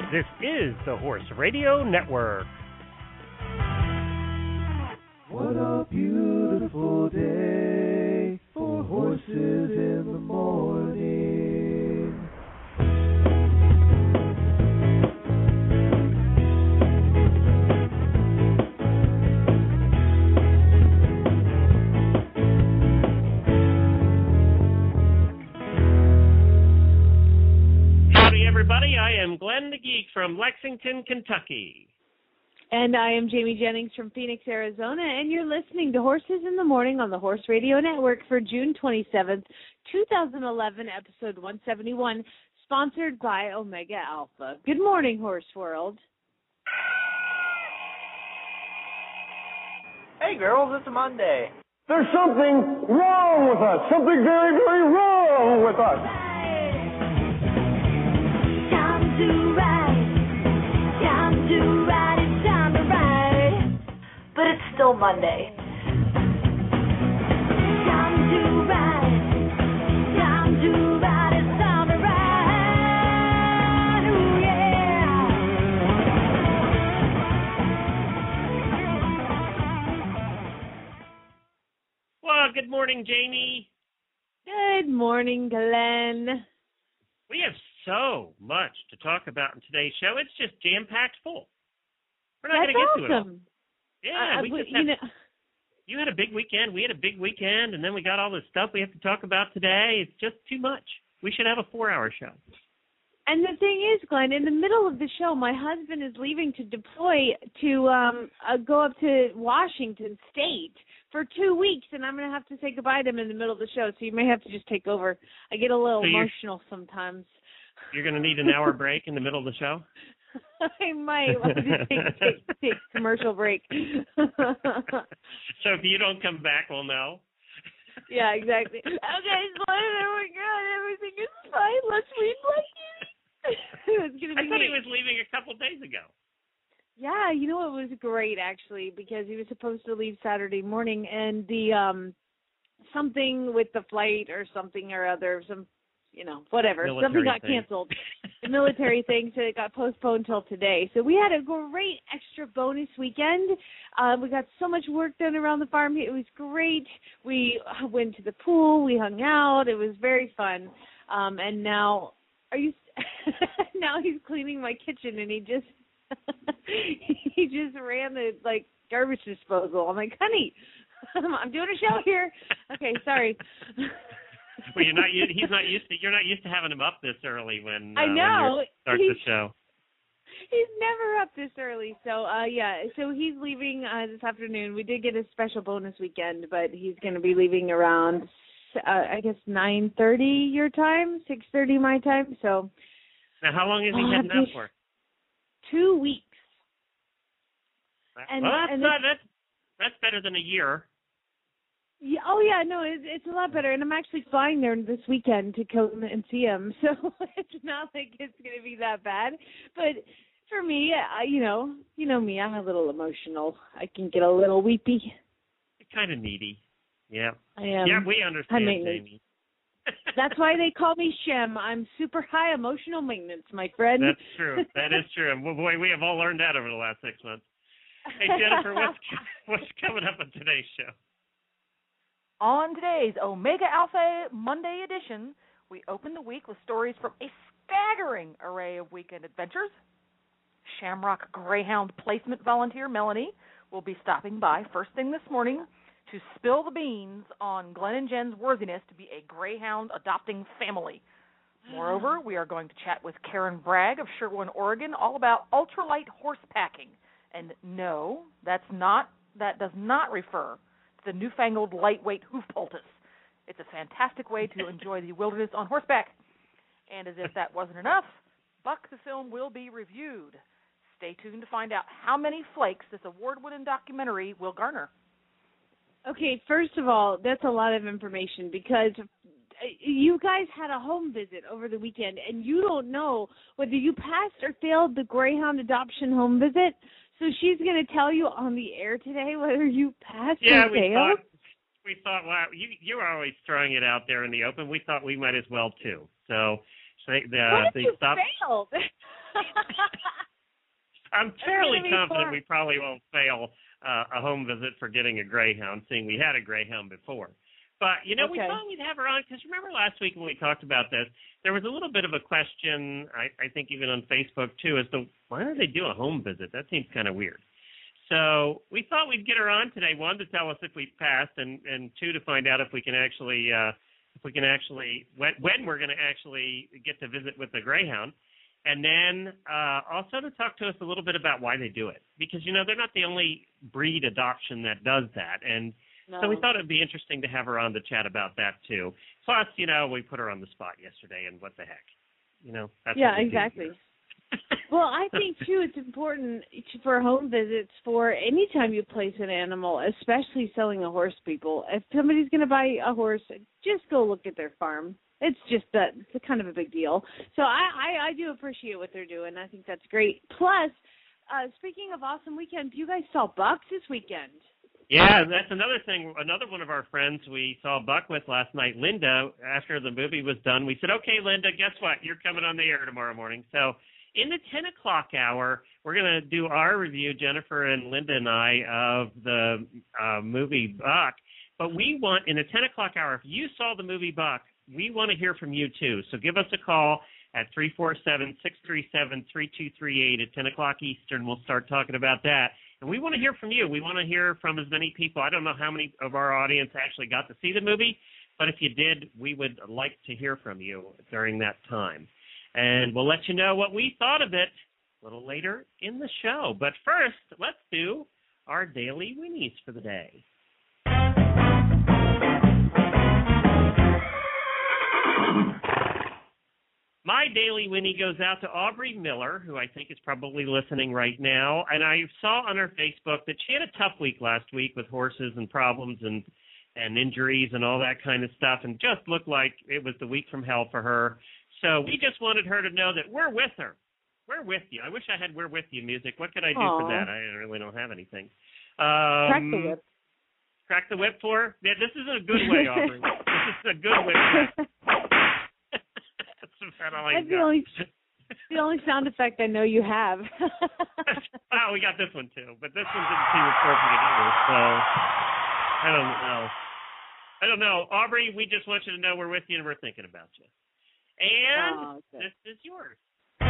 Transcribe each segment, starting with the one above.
This is the Horse Radio Network. What a beautiful day for horses in the morning. Howdy, everybody. I am Glenn the Geek from Lexington, Kentucky. And I am Jamie Jennings from Phoenix, Arizona, and you're listening to Horses in the Morning on the Horse Radio Network for June 27th, 2011, episode 171, sponsored by Omega Alpha. Good morning, Horse World. Hey, girls, it's a Monday. There's something wrong with us. Something very, very wrong with us. Time to ride. Time to ride. It's time to ride. But it's still Monday. Time to ride. Time to ride. It's time to ride. Ooh, yeah. Well, good morning, Jamie. Good morning, Glenn. We have so much to talk about in today's show. It's just jam-packed full. We're not going to get to it all. Awesome. Yeah, you had a big weekend. We had a big weekend, and then we got all this stuff we have to talk about today. It's just too much. We should have a 4-hour show. And the thing is, Glenn, in the middle of the show, my husband is leaving to deploy to go up to Washington State for 2 weeks, and I'm going to have to say goodbye to him in the middle of the show, so you may have to just take over. I get a little emotional sometimes. You're going to need an hour break in the middle of the show? I might. We'll just take a commercial break. So if you don't come back, we'll know. Yeah, exactly. Okay, Glenn, oh my God, everything is fine. Let's read blankets. I thought he was leaving a couple days ago. Yeah, you know, it was great, actually, because he was supposed to leave Saturday morning, and the something with the flight or something or other, whatever. Military something got thing. canceled. The military thing, so it got postponed till today. So we had a great extra bonus weekend. We got so much work done around the farm. It was great. We went to the pool. We hung out. It was very fun. And now, now he's cleaning my kitchen, and he just ran the garbage disposal. I'm like, honey, I'm doing a show here. Okay, sorry. Well, you're not used to having him up this early when I know when you start the show. He's never up this early, so so he's leaving this afternoon. We did get a special bonus weekend, but he's going to be leaving around I guess 9:30 your time, 6:30 my time. So now, how long is he heading out for? 2 weeks. That's better than a year. Yeah, oh yeah, no, it's a lot better, and I'm actually flying there this weekend to come and see him, so it's not like it's going to be that bad. But for me, you know me, I'm a little emotional. I can get a little weepy. You're kind of needy. Yeah. I am. Yeah, we understand, Jamie. That's why they call me Shem. I'm super high emotional maintenance, my friend. That's true. That is true. And boy, we have all learned that over the last 6 months. Hey, Jennifer, what's coming up on today's show? On today's Omega Alpha Monday edition, we open the week with stories from a staggering array of weekend adventures. Shamrock Greyhound placement volunteer Melanie will be stopping by first thing this morning to spill the beans on Glenn and Jen's worthiness to be a Greyhound adopting family. Moreover, we are going to chat with Karen Bragg of Sherwin, Oregon, all about ultralight horse packing. And no, that does not refer the newfangled lightweight hoof poultice. It's a fantastic way to enjoy the wilderness on horseback. And as if that wasn't enough, Buck the film will be reviewed. Stay tuned to find out how many flakes this award-winning documentary will garner. Okay, first of all, that's a lot of information because you guys had a home visit over the weekend, and you don't know whether you passed or failed the Greyhound adoption home visit. So she's going to tell you on the air today whether you passed or failed? We thought, wow, you were always throwing it out there in the open. We thought we might as well, too. So what if you failed? I'm fairly confident we probably won't fail a home visit for getting a greyhound, seeing we had a greyhound before. But, we thought we'd have her on, because remember last week when we talked about this, there was a little bit of a question, I think even on Facebook too, as to why do they do a home visit? That seems kind of weird. So we thought we'd get her on today, one, to tell us if we passed, and two, to find out if we can actually, when we're going to actually get to visit with the greyhound. And then also to talk to us a little bit about why they do it. Because, they're not the only breed adoption that does that. And so we thought it would be interesting to have her on to chat about that, too. Plus, we put her on the spot yesterday, and what the heck? That's what we exactly. Well, I think, too, it's important for home visits for any time you place an animal, especially selling a horse, people. If somebody's going to buy a horse, just go look at their farm. It's just it's kind of a big deal. So I do appreciate what they're doing. I think that's great. Plus, speaking of awesome weekend, you guys saw Buck this weekend. Yeah, that's another thing. Another one of our friends we saw Buck with last night, Linda, after the movie was done, we said, okay, Linda, guess what? You're coming on the air tomorrow morning. So in the 10 o'clock hour, we're going to do our review, Jennifer and Linda and I, of the movie Buck. But we want, in the 10 o'clock hour, if you saw the movie Buck, we want to hear from you, too. So give us a call at 347-637-3238 at 10 o'clock Eastern. We'll start talking about that. And we want to hear from you. We want to hear from as many people. I don't know how many of our audience actually got to see the movie, but if you did, we would like to hear from you during that time. And we'll let you know what we thought of it a little later in the show. But first, let's do our Daily Winnies for the day. My Daily Winnie goes out to Aubrey Miller, who I think is probably listening right now. And I saw on her Facebook that she had a tough week last week with horses and problems and injuries and all that kind of stuff, and just looked like it was the week from hell for her. So we just wanted her to know that we're with her. We're with you. I wish I had We're With You music. What could I do for that? I really don't have anything. Crack the whip. Crack the whip for her? Yeah, this is a good way, Aubrey. This is a good whip. That's the only sound effect I know you have. Wow, we got this one too, but this one didn't seem appropriate either, so I don't know. Aubrey, we just want you to know we're with you and we're thinking about you. And This is yours.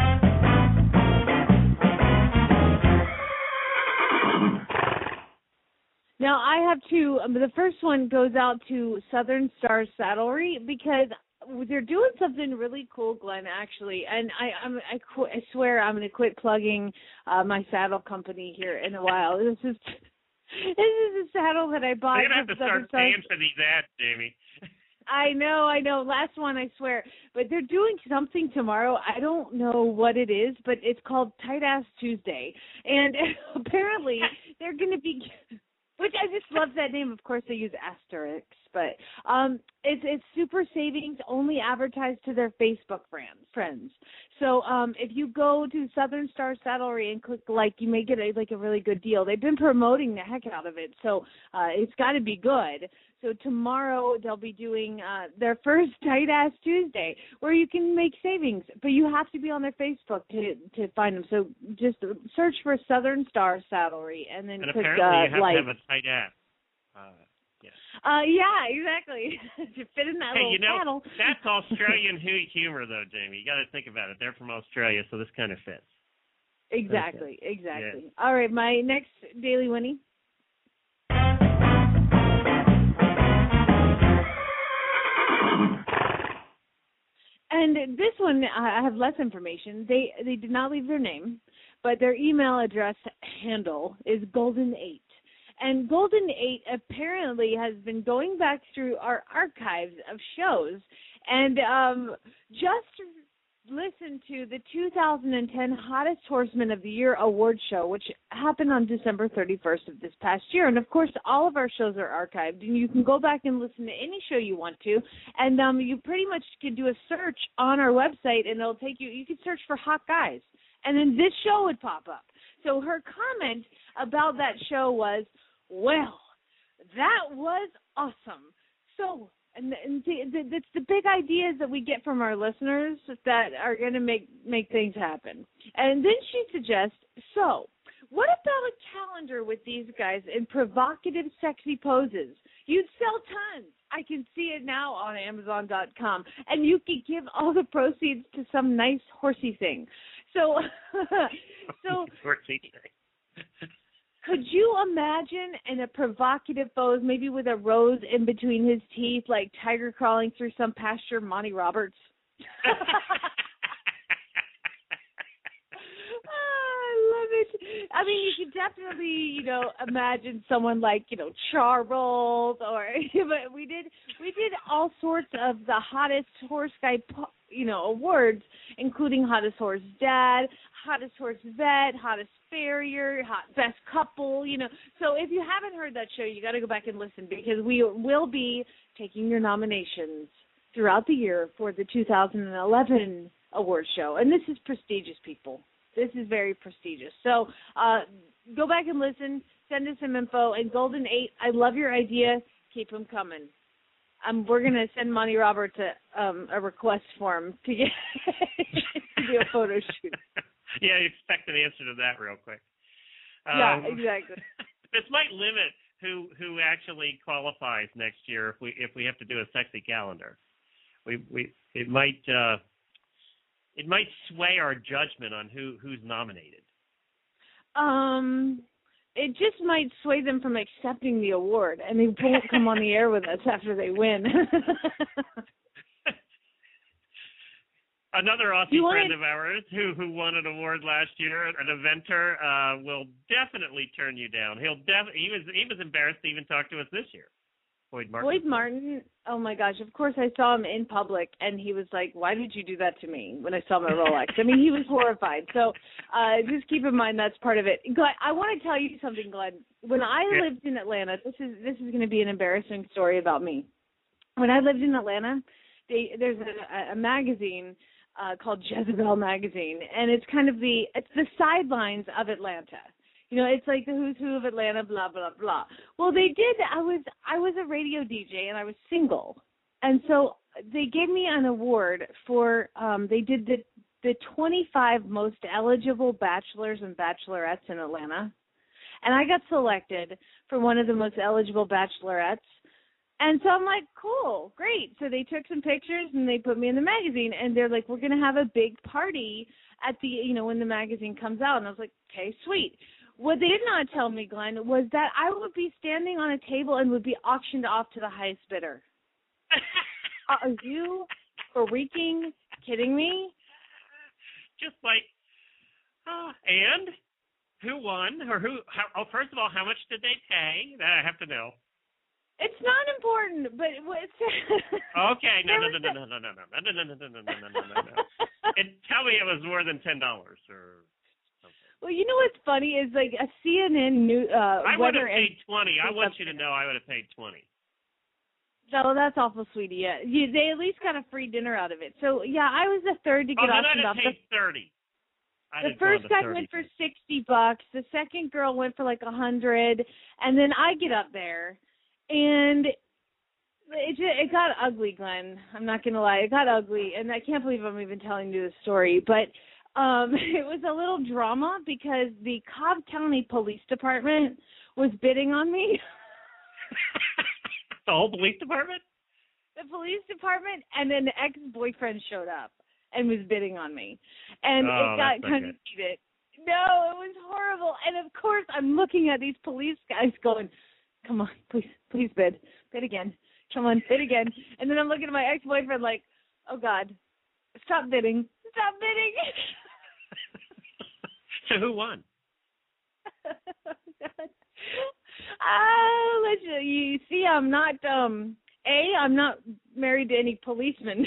Now, I have two. The first one goes out to Southern Star Saddlery because they're doing something really cool, Glenn, actually. And I swear I'm going to quit plugging my saddle company here in a while. This is a saddle that I bought. You're going to have to start paying for these ads, Jamie. I know. Last one, I swear. But they're doing something tomorrow. I don't know what it is, but it's called Tight Ass Tuesday. And apparently they're going to be... Which I just love that name. Of course, they use asterisks, but it's super savings, only advertised to their Facebook friends. So if you go to Southern Star Saddlery and click like, you may get a really good deal. They've been promoting the heck out of it, so it's got to be good. So tomorrow they'll be doing their first Tight Ass Tuesday, where you can make savings, but you have to be on their Facebook to find them. So just search for Southern Star Saddlery and then click apparently you have like. To have a tight ass. Yes. Yeah, exactly. To fit in that little saddle. That's Australian humor, though, Jamie. You got to think about it. They're from Australia, so this kind of fits. Exactly. Okay. Exactly. Yeah. All right, my next Daily Winnie. And this one, I have less information. They did not leave their name, but their email address handle is Golden8. And Golden8 apparently has been going back through our archives of shows and just listened to the 2010 Hottest Horseman of the Year award show, which happened on December 31st of this past year. And, of course, all of our shows are archived, and you can go back and listen to any show you want to. And you pretty much can do a search on our website, and it'll take you can search for Hot Guys. And then this show would pop up. So her comment about that show was, well, that was awesome. So, and it's the big ideas that we get from our listeners that are going to make things happen. And then she suggests, so, what about a calendar with these guys in provocative, sexy poses? You'd sell tons. I can see it now on Amazon.com. And you could give all the proceeds to some nice horsey thing. So, horsey thing. Could you imagine in a provocative pose, maybe with a rose in between his teeth, like tiger crawling through some pasture, Monty Roberts? I love it. I mean, you could definitely, imagine someone like, Charles, or but we did all sorts of the hottest horse guy, awards, including hottest horse dad, hottest horse vet, hottest farrier, best couple, So if you haven't heard that show, you got to go back and listen, because we will be taking your nominations throughout the year for the 2011 award show. And this is prestigious, people. This is very prestigious. So go back and listen. Send us some info. And Golden 8, I love your idea. Keep them coming. We're going to send Monty Roberts a request form to get to do a photo shoot. Yeah, you expect an answer to that real quick. Yeah, exactly. This might limit who actually qualifies next year if we have to do a sexy calendar. It might sway our judgment on who's nominated. It just might sway them from accepting the award, and they won't come on the air with us after they win. Another Aussie friend of ours who won an award last year, an eventer, will definitely turn you down. He was embarrassed to even talk to us this year. Boyd Martin. Oh my gosh! Of course, I saw him in public, and he was like, "Why did you do that to me?" When I saw my Rolex, I mean, he was horrified. So, just keep in mind that's part of it. Glenn, I want to tell you something, Glenn. When I lived in Atlanta, this is going to be an embarrassing story about me. When I lived in Atlanta, there's a magazine called Jezebel Magazine, and it's kind of the sidelines of Atlanta. It's like the who's who of Atlanta, blah, blah, blah. Well, they did. I was a radio DJ, and I was single. And so they gave me an award for, they did the 25 most eligible bachelors and bachelorettes in Atlanta. And I got selected for one of the most eligible bachelorettes. And so I'm like, cool, great. So they took some pictures, and they put me in the magazine. And they're like, we're going to have a big party at the, when the magazine comes out. And I was like, okay, sweet. What they did not tell me, Glenn, was that I would be standing on a table and would be auctioned off to the highest bidder. Are you freaking kidding me? Just like, and who won, or who? First of all, how much did they pay? That I have to know. It's not important, but it's okay. No. And tell me it was more than $10 or. Well, you know what's funny is like a CNN news. I would have paid $20. I want you to know I would have paid $20. No, that's awful, sweetie. Yeah, they at least got a free dinner out of it. So yeah, I was the third to get auctioned off. Paid $30. The first guy went for $60. The second girl went for like $100, and then I get up there, and it got ugly, Glenn. I'm not gonna lie, it got ugly, and I can't believe I'm even telling you this story, but. It was a little drama because the Cobb County Police Department was bidding on me. The whole police department? The police department, and then the ex-boyfriend showed up and was bidding on me. And it got kind of heated. No, it was horrible. And, of course, I'm looking at these police guys going, come on, please bid. Bid again. Come on, bid again. And then I'm looking at my ex-boyfriend like, oh, God, stop bidding. Stop bidding. So who won? You see, I'm not. I'm not married to any policemen.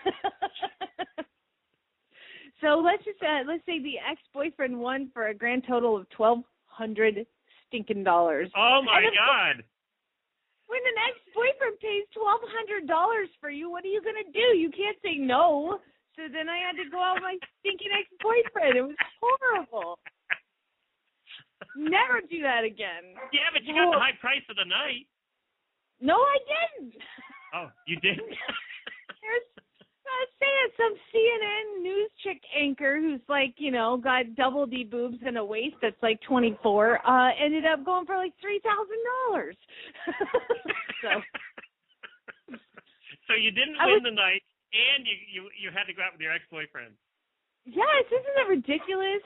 So let's say the ex-boyfriend won for a grand total of $1,200 stinking dollars. Oh my God! When an ex-boyfriend pays $1,200 for you, what are you gonna do? You can't say no. So then I had to go out with my stinking ex-boyfriend. It was horrible. Never do that again. Yeah, but you got the high price of the night. No, I didn't. Oh, you didn't? Say it so some CNN news chick anchor who's like, got double D boobs and a waist that's like 24, ended up going for like $3,000. So you didn't win the night, and you had to go out with your ex-boyfriend. Yes, isn't that ridiculous?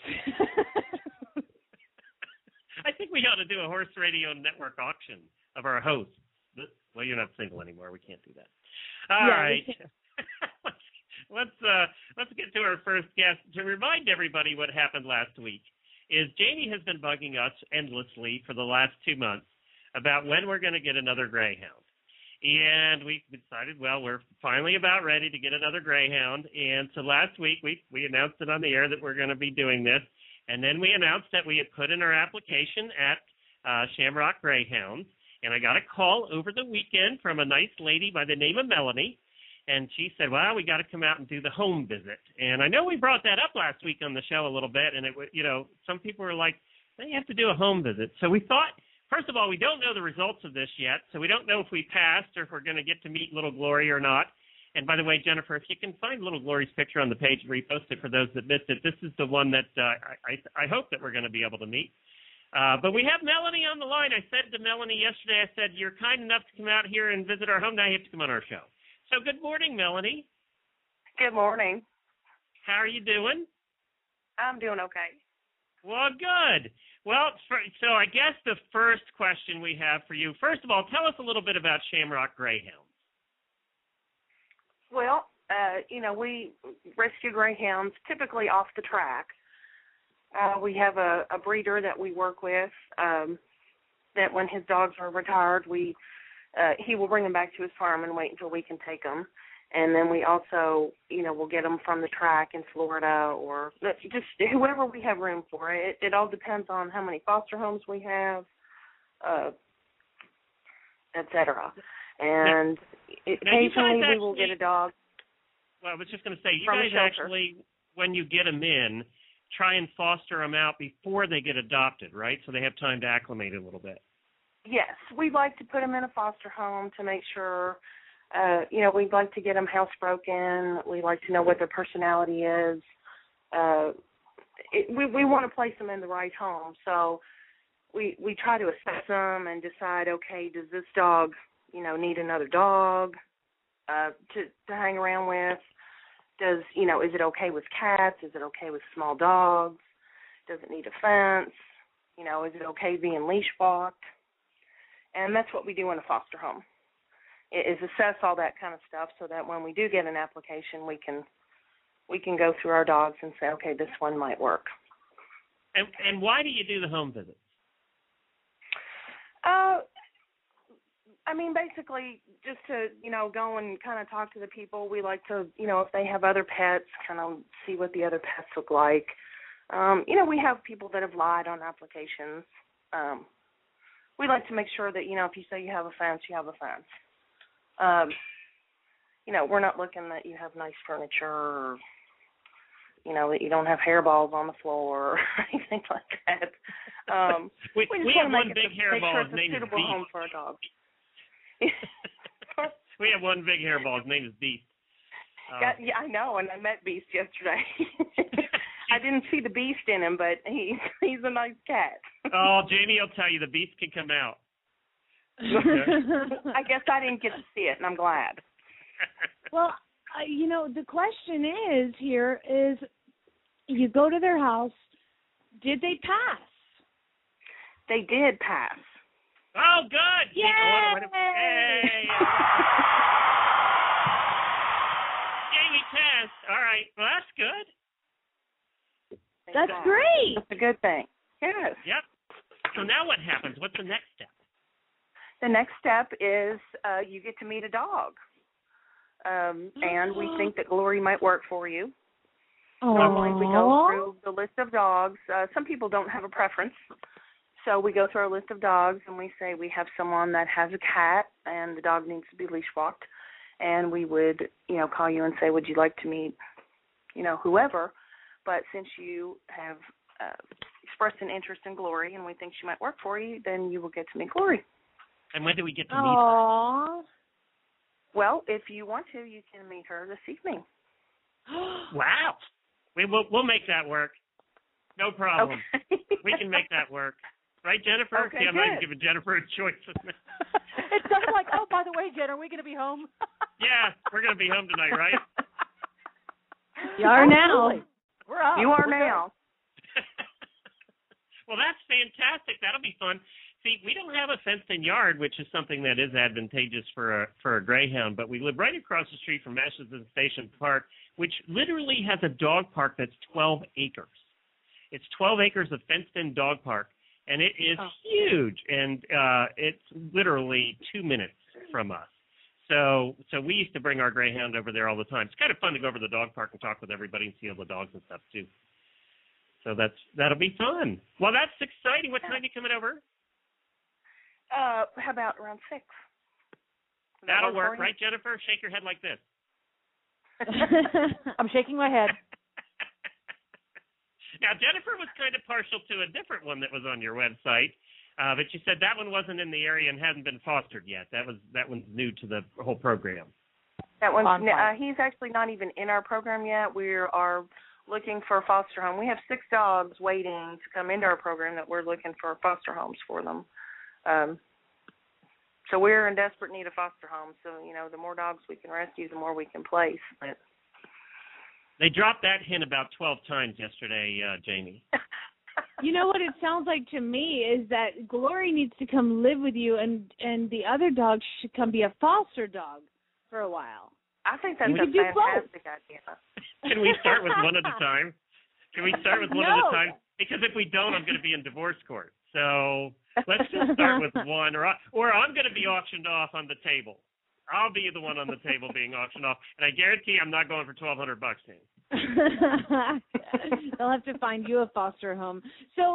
I think we ought to do a Horse Radio Network auction of our hosts. Well, you're not single anymore. We can't do that. All right. Let's get to our first guest. To remind everybody what happened last week is Jamie has been bugging us endlessly for the last 2 months about when we're going to get another greyhound. And we decided, well, we're finally about ready to get another greyhound. And so last week we announced it on the air that we're going to be doing this. And then we announced that we had put in our application at Shamrock Greyhounds. And I got a call over the weekend from a nice lady by the name of Melanie. And she said, well, we got to come out and do the home visit. And I know we brought that up last week on the show a little bit. And, some people were like, you have to do a home visit. So we thought, first of all, we don't know the results of this yet. So we don't know if we passed or if we're going to get to meet Little Glory or not. And by the way, Jennifer, if you can find Little Glory's picture on the page and repost it for those that missed it, this is the one that I hope that we're going to be able to meet. But we have Melanie on the line. I said to Melanie yesterday, I said, you're kind enough to come out here and visit our home. Now you have to come on our show. So good morning, Melanie. Good morning. How are you doing? I'm doing okay. Well, good. Well, so I guess the first question we have for you, first of all, tell us a little bit about Shamrock Greyhounds. Well, we rescue greyhounds typically off the track. We have a breeder that we work with that when his dogs are retired, he will bring them back to his farm and wait until we can take them. And then we also, we'll get them from the track in Florida or just whoever we have room for. It all depends on how many foster homes we have, et cetera. And occasionally we will get a dog. Well, I was just going to say, you guys actually, when you get them in, try and foster them out before they get adopted, right? So they have time to acclimate a little bit. Yes, we'd like to put them in a foster home to make sure, we'd like to get them housebroken. We like to know what their personality is. We want to place them in the right home. So we try to assess them and decide, okay, does this dog, need another dog to hang around with? Is it okay with cats? Is it okay with small dogs? Does it need a fence? Is it okay being leash walked? And that's what we do in a foster home, is assess all that kind of stuff so that when we do get an application, we can go through our dogs and say, okay, this one might work. And why do you do the home visits? Basically just to, go and kind of talk to the people. We like to, if they have other pets, kind of see what the other pets look like. We have people that have lied on applications. We like to make sure that, if you say you have a fence, you have a fence. We're not looking that you have nice furniture or, that you don't have hairballs on the floor or anything like that. We have one big hairball. His name is Beast. Home for a dog. We have one big hairball. His name is Beast. Yeah, I know, and I met Beast yesterday. I didn't see the Beast in him, but he's a nice cat. Oh, Jamie will tell you the Beast can come out. I guess I didn't get to see it, and I'm glad. Well, the question is you go to their house, did they pass? They did pass. Oh, good. Yay! Hey. Jamie passed. All right. Well, that's good. That's great. That's a good thing. Yes. Yep. So now what happens? What's the next step? The next step is you get to meet a dog. And we think that Glory might work for you. Normally we go through the list of dogs. Some people don't have a preference. So we go through our list of dogs and we say we have someone that has a cat and the dog needs to be leash walked. And we would, call you and say, would you like to meet, whoever. But since you have expressed an interest in Glory and we think she might work for you, then you will get to meet Glory. And when do we get to meet her? Well, if you want to, you can meet her this evening. Wow. We'll make that work. No problem. Okay. We can make that work. Right, Jennifer? Okay, See, I'm not even giving Jennifer a choice. It sounds like, oh, by the way, Jen, are we going to be home? Yeah, we're going to be home tonight, right? You are now. We're up. You are We're now. Well, that's fantastic. That'll be fun. See, we don't have a fenced-in yard, which is something that is advantageous for a greyhound, but we live right across the street from Ashland Station Park, which literally has a dog park that's 12 acres. It's 12 acres of fenced-in dog park, and it is huge, and it's literally 2 minutes from us. So we used to bring our greyhound over there all the time. It's kind of fun to go over to the dog park and talk with everybody and see all the dogs and stuff, too. So that'll be fun. Well, that's exciting. What time are you coming over? How about around 6? That'll work, right, Jennifer? Shake your head like this. I'm shaking my head. Now, Jennifer was kind of partial to a different one that was on your website, but you said that one wasn't in the area and hadn't been fostered yet. That one's new to the whole program. That one's he's actually not even in our program yet. We are looking for a foster home. We have 6 dogs waiting to come into our program that we're looking for foster homes for them. So we're in desperate need of foster homes. So, the more dogs we can rescue, the more we can place. But they dropped that hint about 12 times yesterday, Jamie. You know what it sounds like to me is that Glory needs to come live with you, and the other dogs should come be a foster dog for a while. I think that's a fantastic idea. Can we start with one at a time? Because if we don't, I'm going to be in divorce court. So let's just start with one, or I'm going to be auctioned off on the table. I'll be the one on the table being auctioned off, and I guarantee I'm not going for $1,200, Sam. They'll have to find you a foster home. So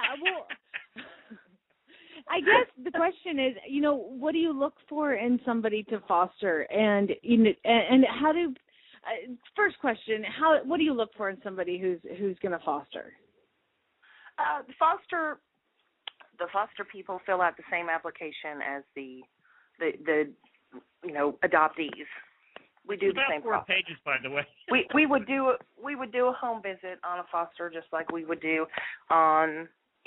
I guess the question is, what do you look for in somebody to foster, and how do? First question: what do you look for in somebody who's going to foster? The foster people fill out the same application as the adoptees. We do the same process. 4 pages, by the way. we would do a home visit on a foster just like we would do on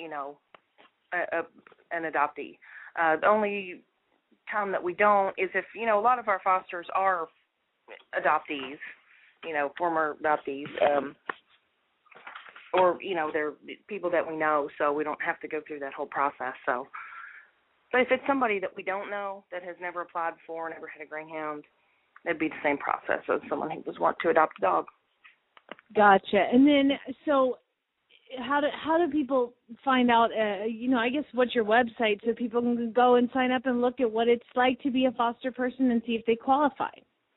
an adoptee. The only time that we don't is if a lot of our fosters are adoptees, former adoptees, or they're people that we know, so we don't have to go through that whole process. So, but if it's somebody that we don't know, that has never applied before, never had a greyhound, it'd be the same process as someone who was want to adopt a dog. Gotcha. And then, so how do people find out? I guess what's your website so people can go and sign up and look at what it's like to be a foster person and see if they qualify.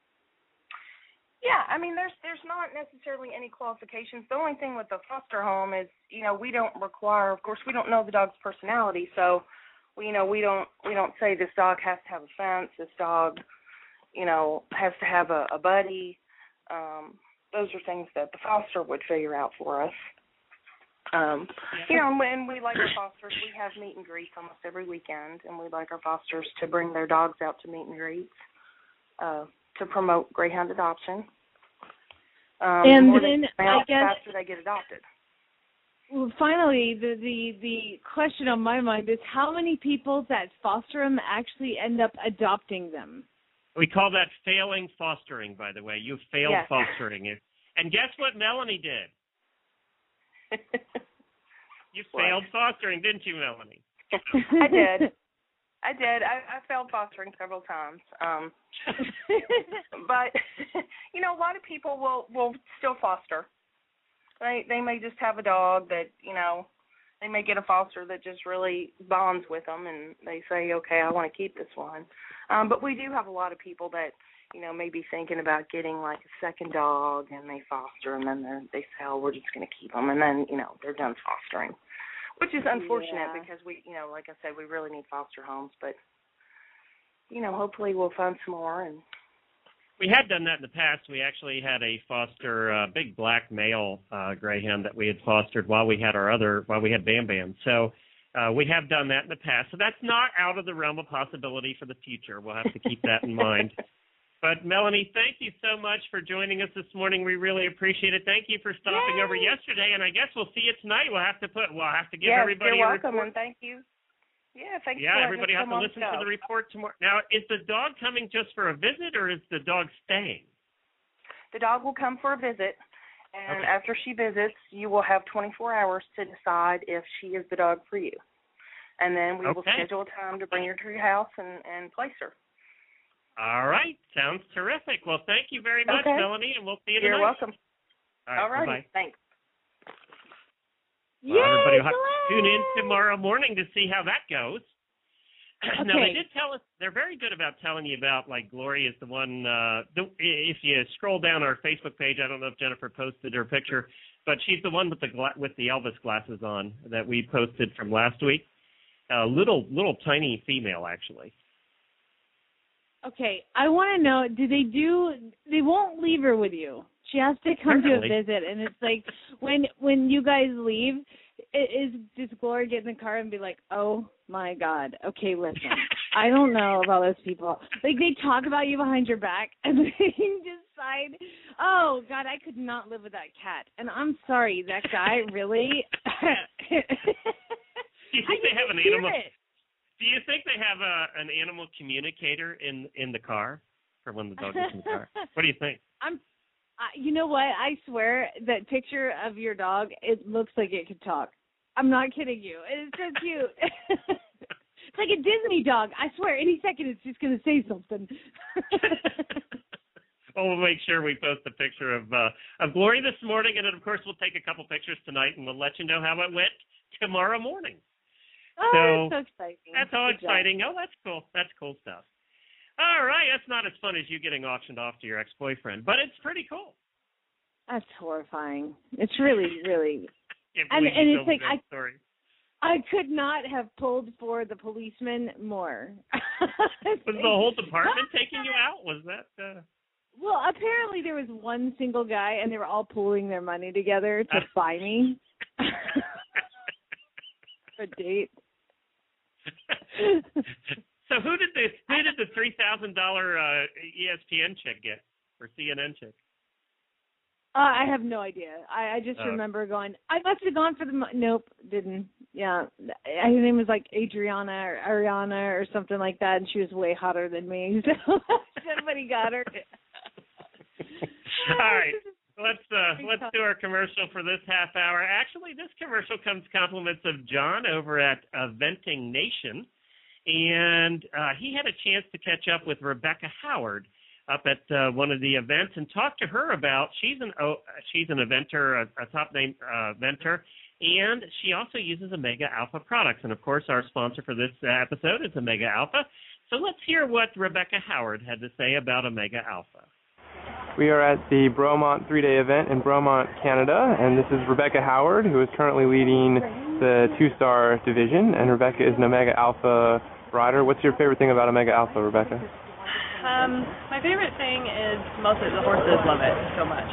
Yeah, I mean, there's not necessarily any qualifications. The only thing with the foster home is, we don't require. Of course, we don't know the dog's personality, so we don't say this dog has to have a fence. This dog, has to have a buddy. Those are things that the foster would figure out for us. And we like our fosters. We have meet and greets almost every weekend, and we like our fosters to bring their dogs out to meet and greets to promote greyhound adoption. And then I guess after they get adopted. Well, finally, the question on my mind is how many people that foster them actually end up adopting them? We call that failing fostering, by the way. You failed fostering it. And guess what Melanie did? You failed fostering, didn't you, Melanie? I did. I failed fostering several times. But, a lot of people will still foster. They may just have a dog that, they may get a foster that just really bonds with them, and they say, okay, I want to keep this one. But we do have a lot of people that, may be thinking about getting like a second dog, and they foster, and then they say, oh, we're just going to keep them, and then, they're done fostering, which is unfortunate because we, like I said, we really need foster homes, but, hopefully we'll find some more. And we had done that in the past. We actually had a foster, big black male greyhound that we had fostered while we had Bam Bam. So we have done that in the past. So that's not out of the realm of possibility for the future. We'll have to keep that in mind. But, Melanie, thank you so much for joining us this morning. We really appreciate it. Thank you for stopping over yesterday, and I guess we'll see you tonight. We'll have to give everybody you're a welcome, report. And thank you. Yeah, thanks. Yeah, everybody has to listen to the report tomorrow. Now, is the dog coming just for a visit, or is the dog staying? The dog will come for a visit, and after she visits, you will have 24 hours to decide if she is the dog for you. And then we will schedule a time to bring her to your house and place her. All right. Sounds terrific. Well, thank you very much, Melanie, and we'll see you tonight. You're welcome. All right. Bye-bye. Thanks. Well, everybody will have to tune in tomorrow morning to see how that goes. Now, they did tell us, they're very good about telling you about, like, Gloria is the one, if you scroll down our Facebook page, I don't know if Jennifer posted her picture, but she's the one with the Elvis glasses on that we posted from last week. Little tiny female, actually. Okay, I want to know, they won't leave her with you. She has to come to a visit, and it's like, when you guys leave, does Gloria get in the car and be like, oh, my God, okay, listen, I don't know about those people. Like, they talk about you behind your back, and they decide, oh, God, I could not live with that cat. And I'm sorry, that guy, really? Do you think they have an animal? Do you think they have an animal communicator in the car for when the dog is in the car? What do you think? You know what? I swear that picture of your dog, it looks like it could talk. I'm not kidding you. It's so cute. It's like a Disney dog. I swear, any second it's just going to say something. Well, we'll make sure we post a picture of Gloria this morning, and then, of course, we'll take a couple pictures tonight, and we'll let you know how it went tomorrow morning. Oh, that's so exciting. That's all exciting. Oh, that's cool. That's cool stuff. All right, that's not as fun as you getting auctioned off to your ex-boyfriend, but it's pretty cool. That's horrifying. It's really, really. And it's like I could not have pulled for the policeman more. Was the whole department taking you out? Was that? Well, apparently there was one single guy, and they were all pooling their money together to buy me a date. So who did the $3,000 ESPN chick get, or CNN chick? I have no idea. I just remember going, I must have gone for the nope, didn't. Yeah, her name was like Adriana or Ariana or something like that, and she was way hotter than me, so somebody got her. All right. Let's do our commercial for this half hour. Actually, this commercial comes compliments of John over at Eventing Nation, and he had a chance to catch up with Rebecca Howard up at one of the events and talk to her about she's an eventer, a top name eventer, and she also uses Omega Alpha products. And of course, our sponsor for this episode is Omega Alpha. So let's hear what Rebecca Howard had to say about Omega Alpha. We are at the Bromont 3-day event in Bromont, Canada, and this is Rebecca Howard, who is currently leading the 2-star division, and Rebecca is an Omega Alpha rider. What's your favorite thing about Omega Alpha, Rebecca? My favorite thing is mostly the horses love it so much.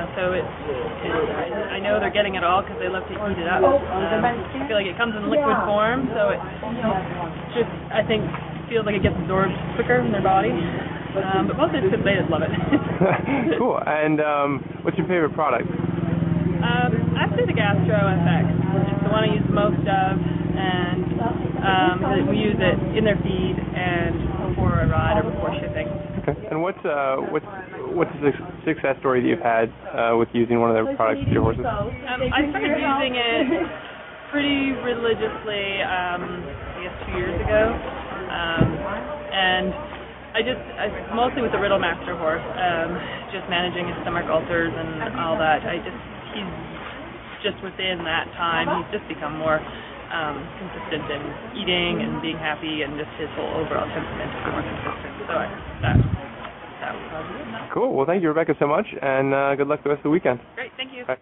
I know they're getting it all because they love to eat it up. I feel like it comes in liquid form, so it just, I think, feels like it gets absorbed quicker in their body. But mostly it's because they just love it. Cool. And what's your favorite product? I'd say the Gastro FX. It's the one I use the most of, and we use it in their feed and before a ride or before shipping. Okay. And what's the success story that you've had with using one of their products with your horses? I started using it pretty religiously, I guess 2 years ago, and I mostly with the Riddlemaster horse, just managing his stomach ulcers and all that. He's just within that time, he's just become more consistent in eating and being happy, and just his whole overall temperament is more consistent. So that was positive. Cool. Well, thank you, Rebecca, so much, and good luck the rest of the weekend. Great. Thank you. Bye.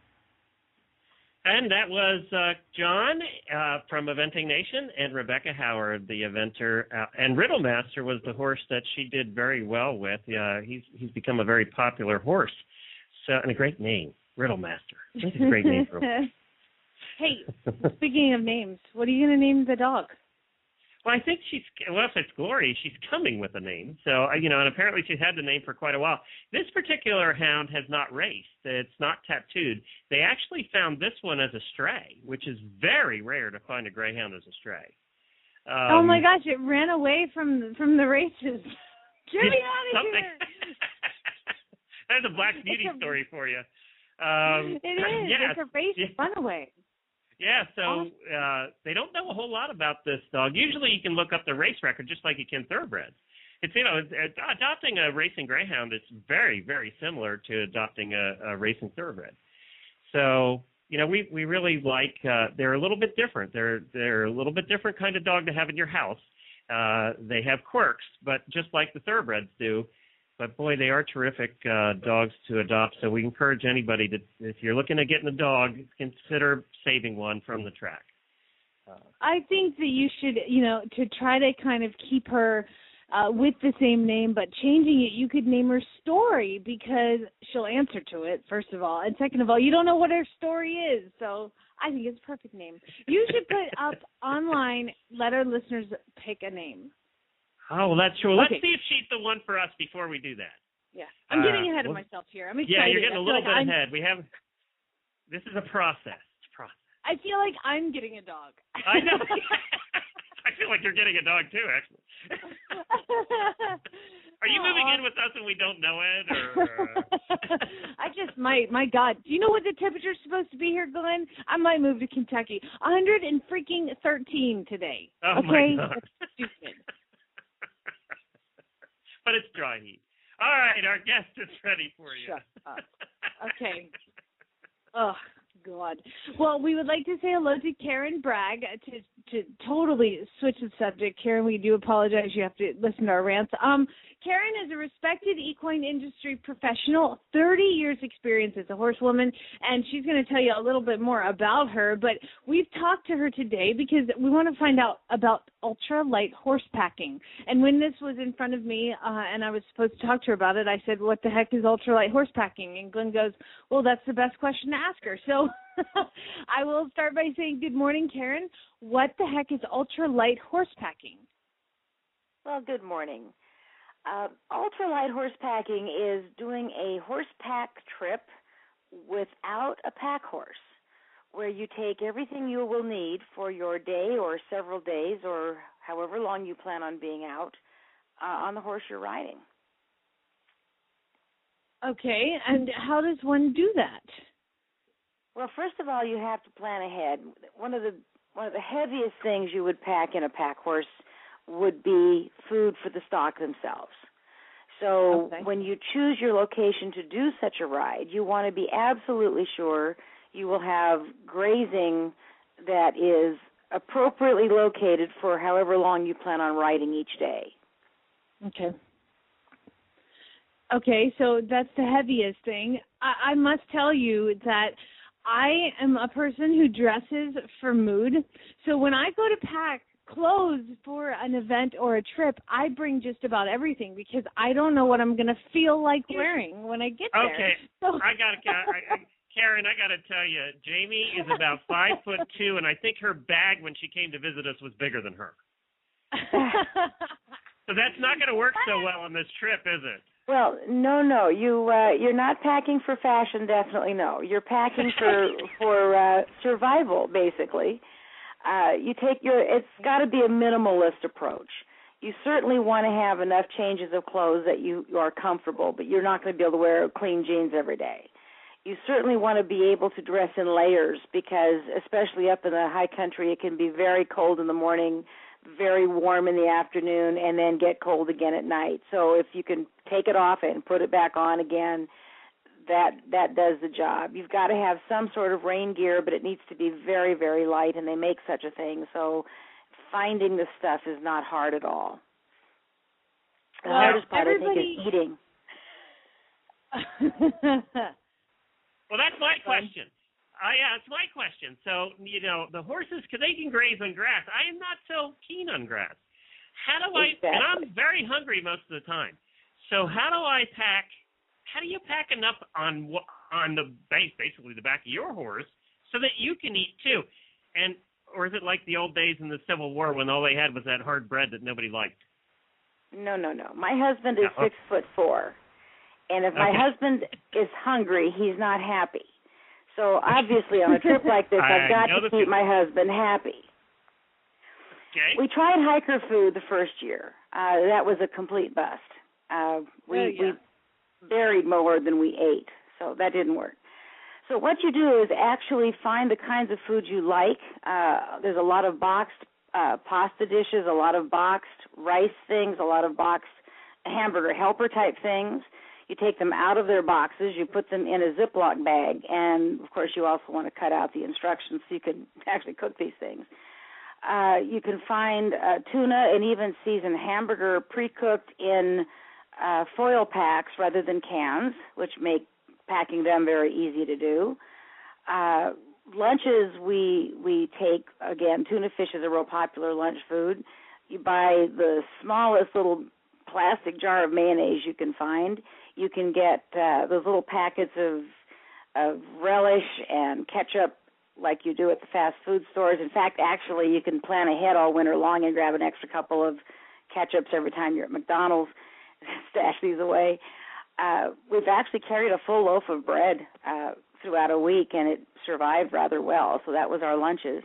And that was John from Eventing Nation and Rebecca Howard, the eventer. And Riddlemaster was the horse that she did very well with. He's become a very popular horse. And a great name, Riddlemaster. That's a great name for him. Hey, speaking of names, what are you going to name the dog? Well, I think if it's Glory, she's coming with a name. So, and apparently she's had the name for quite a while. This particular hound has not raced. It's not tattooed. They actually found this one as a stray, which is very rare to find a greyhound as a stray. Oh my gosh, it ran away from the races. Get me out of here. That's a Black Beauty story for you. It is. Yeah, it's a race runaway. Yeah, so they don't know a whole lot about this dog. Usually you can look up the race record just like you can thoroughbreds. It's adopting a racing greyhound is very, very similar to adopting a racing thoroughbred. So, we really like they're a little bit different. They're a little bit different kind of dog to have in your house. They have quirks, but just like the thoroughbreds do. But, boy, they are terrific dogs to adopt. So we encourage anybody to, if you're looking at getting a dog, consider saving one from the track. I think that you should, to try to kind of keep her with the same name, but changing it, you could name her Story because she'll answer to it, first of all. And second of all, you don't know what her story is. So I think it's a perfect name. You should put up online, let our listeners pick a name. Oh, well, that's true. Let's Okay. see if she's the one for us before we do that. Yeah, I'm getting ahead of myself here. I'm excited. Yeah, you're getting a little bit ahead. This is a process. I feel like I'm getting a dog. I know. I feel like you're getting a dog too, actually. Are you moving in with us and we don't know it? Or? I just might. My God, do you know what the temperature's supposed to be here, Glenn? I might move to Kentucky. 113 today. Oh okay? my God. That's stupid. But it's dry heat. All right, our guest is ready for you. Shut up. Okay. Oh, God. Well, we would like to say hello to Karen Bragg. To totally switch the subject, Karen, we do apologize. You have to listen to our rants. Karen is a respected equine industry professional, 30 years experience as a horsewoman, and she's going to tell you a little bit more about her. But we've talked to her today because we want to find out about ultra-light horse packing. And when this was in front of me and I was supposed to talk to her about it, I said, what the heck is ultra-light horse packing? And Glenn goes, well, that's the best question to ask her. So I will start by saying, good morning, Karen. What the heck is ultra-light horse packing? Well, good morning. Ultralight horse packing is doing a horse pack trip without a pack horse, where you take everything you will need for your day or several days or however long you plan on being out on the horse you're riding. Okay, and how does one do that? Well, first of all, you have to plan ahead. One of the heaviest things you would pack in a pack horse would be food for the stock themselves. So when you choose your location to do such a ride, you want to be absolutely sure you will have grazing that is appropriately located for however long you plan on riding each day. Okay, so that's the heaviest thing. I must tell you that I am a person who dresses for mood. So when I go to pack clothes for an event or a trip, I bring just about everything because I don't know what I'm going to feel like wearing when I get there. Okay, so. Karen, I got to tell you, Jamie is about 5'2", and I think her bag when she came to visit us was bigger than her. So that's not going to work so well on this trip, is it? Well, no. You're not packing for fashion, definitely no. You're packing for survival, basically. It's got to be a minimalist approach. You certainly want to have enough changes of clothes that you are comfortable, but you're not going to be able to wear clean jeans every day. You certainly want to be able to dress in layers because, especially up in the high country, it can be very cold in the morning, very warm in the afternoon, and then get cold again at night. So if you can take it off and put it back on again, that does the job. You've got to have some sort of rain gear, but it needs to be very, very light, and they make such a thing. So finding the stuff is not hard at all. The hardest part, I think, is eating. Well, that's my question. It's my question. So, the horses, because they can graze on grass. I am not so keen on grass. How do Exactly. And I'm very hungry most of the time. So how do you pack enough on the base, basically the back of your horse, so that you can eat too? And or is it like the old days in the Civil War when all they had was that hard bread that nobody liked? No. My husband is 6'4", and if my husband is hungry, he's not happy. So obviously, on a trip like this, I've got to keep my husband happy. Okay. We tried hiker food the first year. That was a complete bust. We buried more than we ate, so that didn't work. So what you do is actually find the kinds of food you like. There's a lot of boxed pasta dishes, a lot of boxed rice things, a lot of boxed hamburger helper type things. You take them out of their boxes, you put them in a Ziploc bag, and, of course, you also want to cut out the instructions so you can actually cook these things. You can find tuna and even seasoned hamburger pre-cooked in foil packs rather than cans, which make packing them very easy to do. Lunches we take, again, tuna fish is a real popular lunch food. You buy the smallest little plastic jar of mayonnaise you can find. You can get those little packets of relish and ketchup like you do at the fast food stores. In fact, actually, you can plan ahead all winter long and grab an extra couple of ketchups every time you're at McDonald's, stash these away. We've actually carried a full loaf of bread throughout a week, and it survived rather well, so that was our lunches.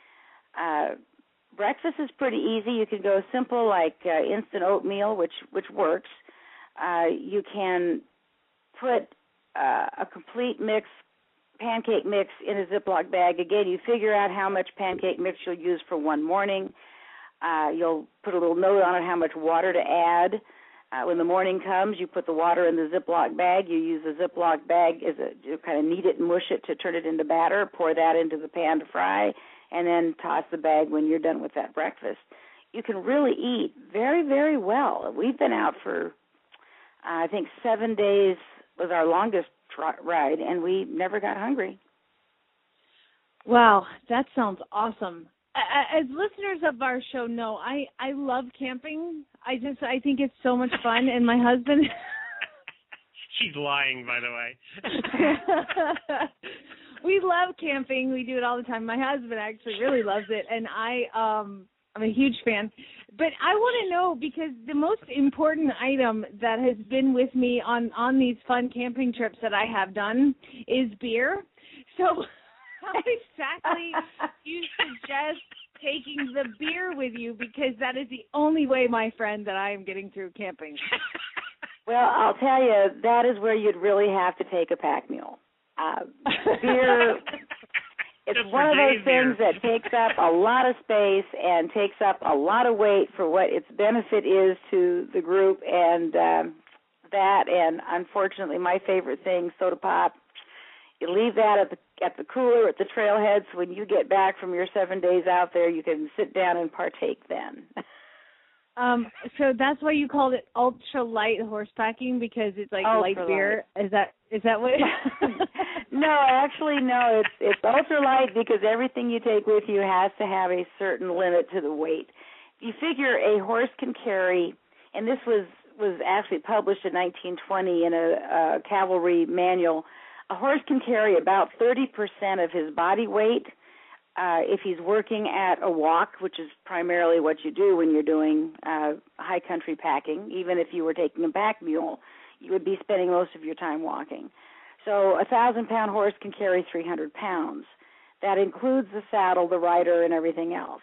Breakfast is pretty easy. You can go simple like instant oatmeal, which works. You can put a complete pancake mix in a Ziploc bag. Again, you figure out how much pancake mix you'll use for one morning. You'll put a little note on it how much water to add. When the morning comes, you put the water in the Ziploc bag. You use the Ziploc bag you kind of knead it and mush it to turn it into batter. Pour that into the pan to fry, and then toss the bag when you're done with that breakfast. You can really eat very, very well. We've been out for, I think, 7 days was our longest ride, and we never got hungry. Wow, that sounds awesome. As listeners of our show know, I love camping. I think it's so much fun, and my husband... She's lying, by the way. We love camping. We do it all the time. My husband actually really loves it, and I'm a huge fan. But I want to know, because the most important item that has been with me on these fun camping trips that I have done is beer. So how exactly do you suggest taking the beer with you? Because that is the only way, my friend, that I am getting through camping. Well, I'll tell you, that is where you'd really have to take a pack mule. Beer, it's one of those things that takes up a lot of space and takes up a lot of weight for what its benefit is to the group, and that, and unfortunately my favorite thing, soda pop. You leave that at the cooler at the trailhead, so when you get back from your 7 days out there, you can sit down and partake then. So that's why you called it ultra light horse packing, because it's like light beer. Is that what? No, actually, no. It's ultra light because everything you take with you has to have a certain limit to the weight. You figure a horse can carry, and this was actually published in 1920 in a cavalry manual. A horse can carry about 30% of his body weight if he's working at a walk, which is primarily what you do when you're doing high country packing. Even if you were taking a pack mule, you would be spending most of your time walking. So a 1,000-pound horse can carry 300 pounds. That includes the saddle, the rider, and everything else.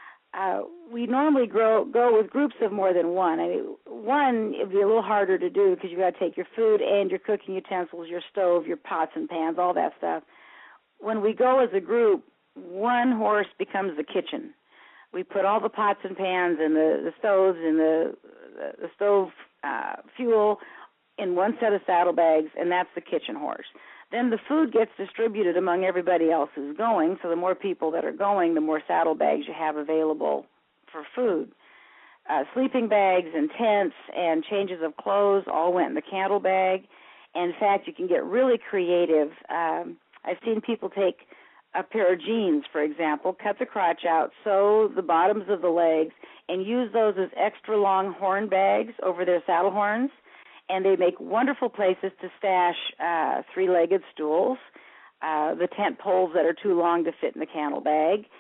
We normally go with groups of more than one. I mean, one, it would be a little harder to do because you've got to take your food and your cooking utensils, your stove, your pots and pans, all that stuff. When we go as a group, one horse becomes the kitchen. We put all the pots and pans and the stoves and the stove fuel in one set of saddlebags, and that's the kitchen horse. Then the food gets distributed among everybody else who's going, so the more people that are going, the more saddlebags you have available for food. Sleeping bags and tents and changes of clothes all went in the cantle bag. And in fact, you can get really creative. I've seen people take a pair of jeans, for example, cut the crotch out, sew the bottoms of the legs, and use those as extra long horn bags over their saddle horns. And they make wonderful places to stash three-legged stools, the tent poles that are too long to fit in the cantle bag,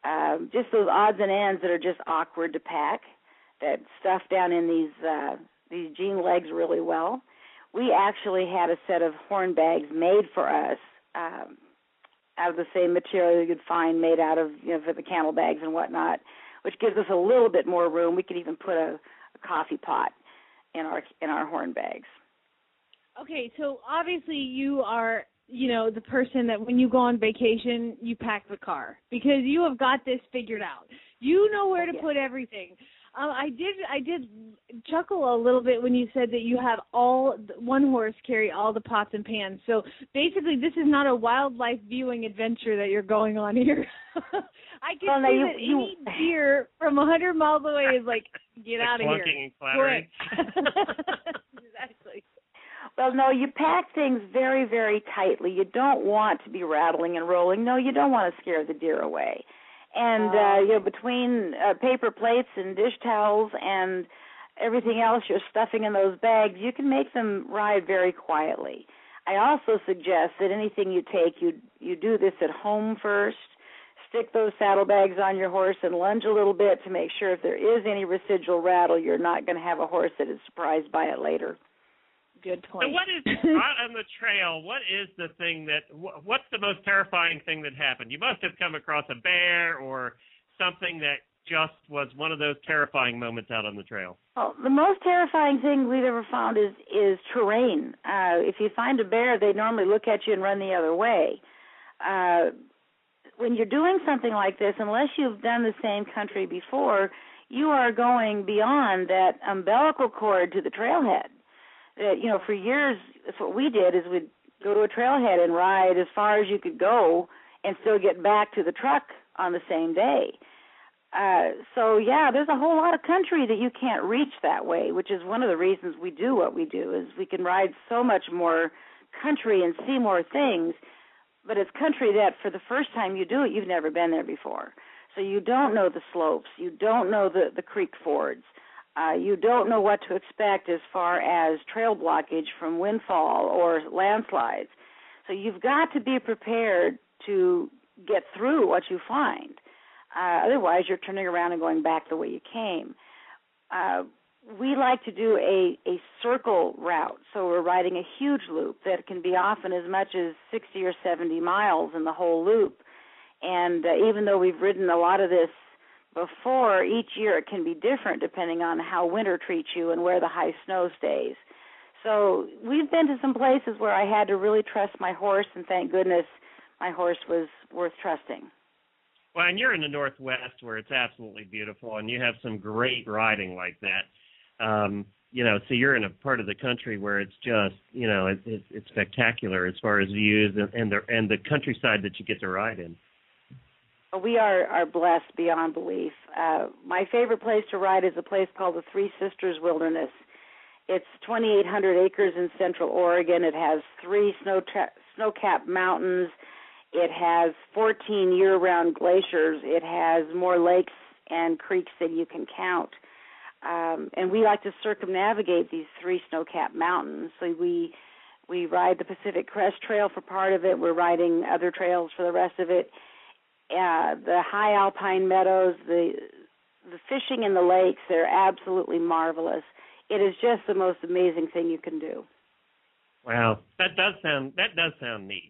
just those odds and ends that are just awkward to pack, that stuff down in these jean legs really well. We actually had a set of horn bags made for us out of the same material you could find made out of, for the camel bags and whatnot, which gives us a little bit more room. We could even put a coffee pot in our horn bags. Okay, so obviously you are, the person that when you go on vacation, you pack the car because you have got this figured out. You know where to put everything. I did chuckle a little bit when you said that you have one horse carry all the pots and pans. So basically, this is not a wildlife viewing adventure that you're going on here. I can see that any deer from 100 miles away is like, get out of here. And clattering. Exactly. Well, no, you pack things very, very tightly. You don't want to be rattling and rolling. No, you don't want to scare the deer away. And, between paper plates and dish towels and everything else you're stuffing in those bags, you can make them ride very quietly. I also suggest that anything you take, you do this at home first. Stick those saddlebags on your horse and lunge a little bit to make sure if there is any residual rattle, you're not going to have a horse that is surprised by it later. Good point. So what is, out on the trail, what is the thing what's the most terrifying thing that happened? You must have come across a bear or something that just was one of those terrifying moments out on the trail. Well, the most terrifying thing we've ever found is terrain. If you find a bear, they normally look at you and run the other way. When you're doing something like this, unless you've done the same country before, you are going beyond that umbilical cord to the trailhead. For years, that's what we did, is we'd go to a trailhead and ride as far as you could go and still get back to the truck on the same day. There's a whole lot of country that you can't reach that way, which is one of the reasons we do what we do, is we can ride so much more country and see more things, but it's country that for the first time you do it, you've never been there before. So you don't know the slopes, you don't know the creek fords. You don't know what to expect as far as trail blockage from windfall or landslides. So you've got to be prepared to get through what you find. Otherwise, you're turning around and going back the way you came. We like to do a circle route, so we're riding a huge loop that can be often as much as 60 or 70 miles in the whole loop. And even though we've ridden a lot of this before, each year it can be different depending on how winter treats you and where the high snow stays. So we've been to some places where I had to really trust my horse, and thank goodness my horse was worth trusting. Well, and you're in the Northwest where it's absolutely beautiful, and you have some great riding like that. So you're in a part of the country where it's just, it's spectacular as far as views and the countryside that you get to ride in. We are blessed beyond belief. My favorite place to ride is a place called the Three Sisters Wilderness. It's 2,800 acres in central Oregon. It has 3 snow-capped mountains. It has 14 year-round glaciers. It has more lakes and creeks than you can count. And we like to circumnavigate these 3 snow-capped mountains. So we ride the Pacific Crest Trail for part of it. We're riding other trails for the rest of it. The high alpine meadows, the fishing in the lakes, they're absolutely marvelous. It is just the most amazing thing you can do. Wow, that does sound neat.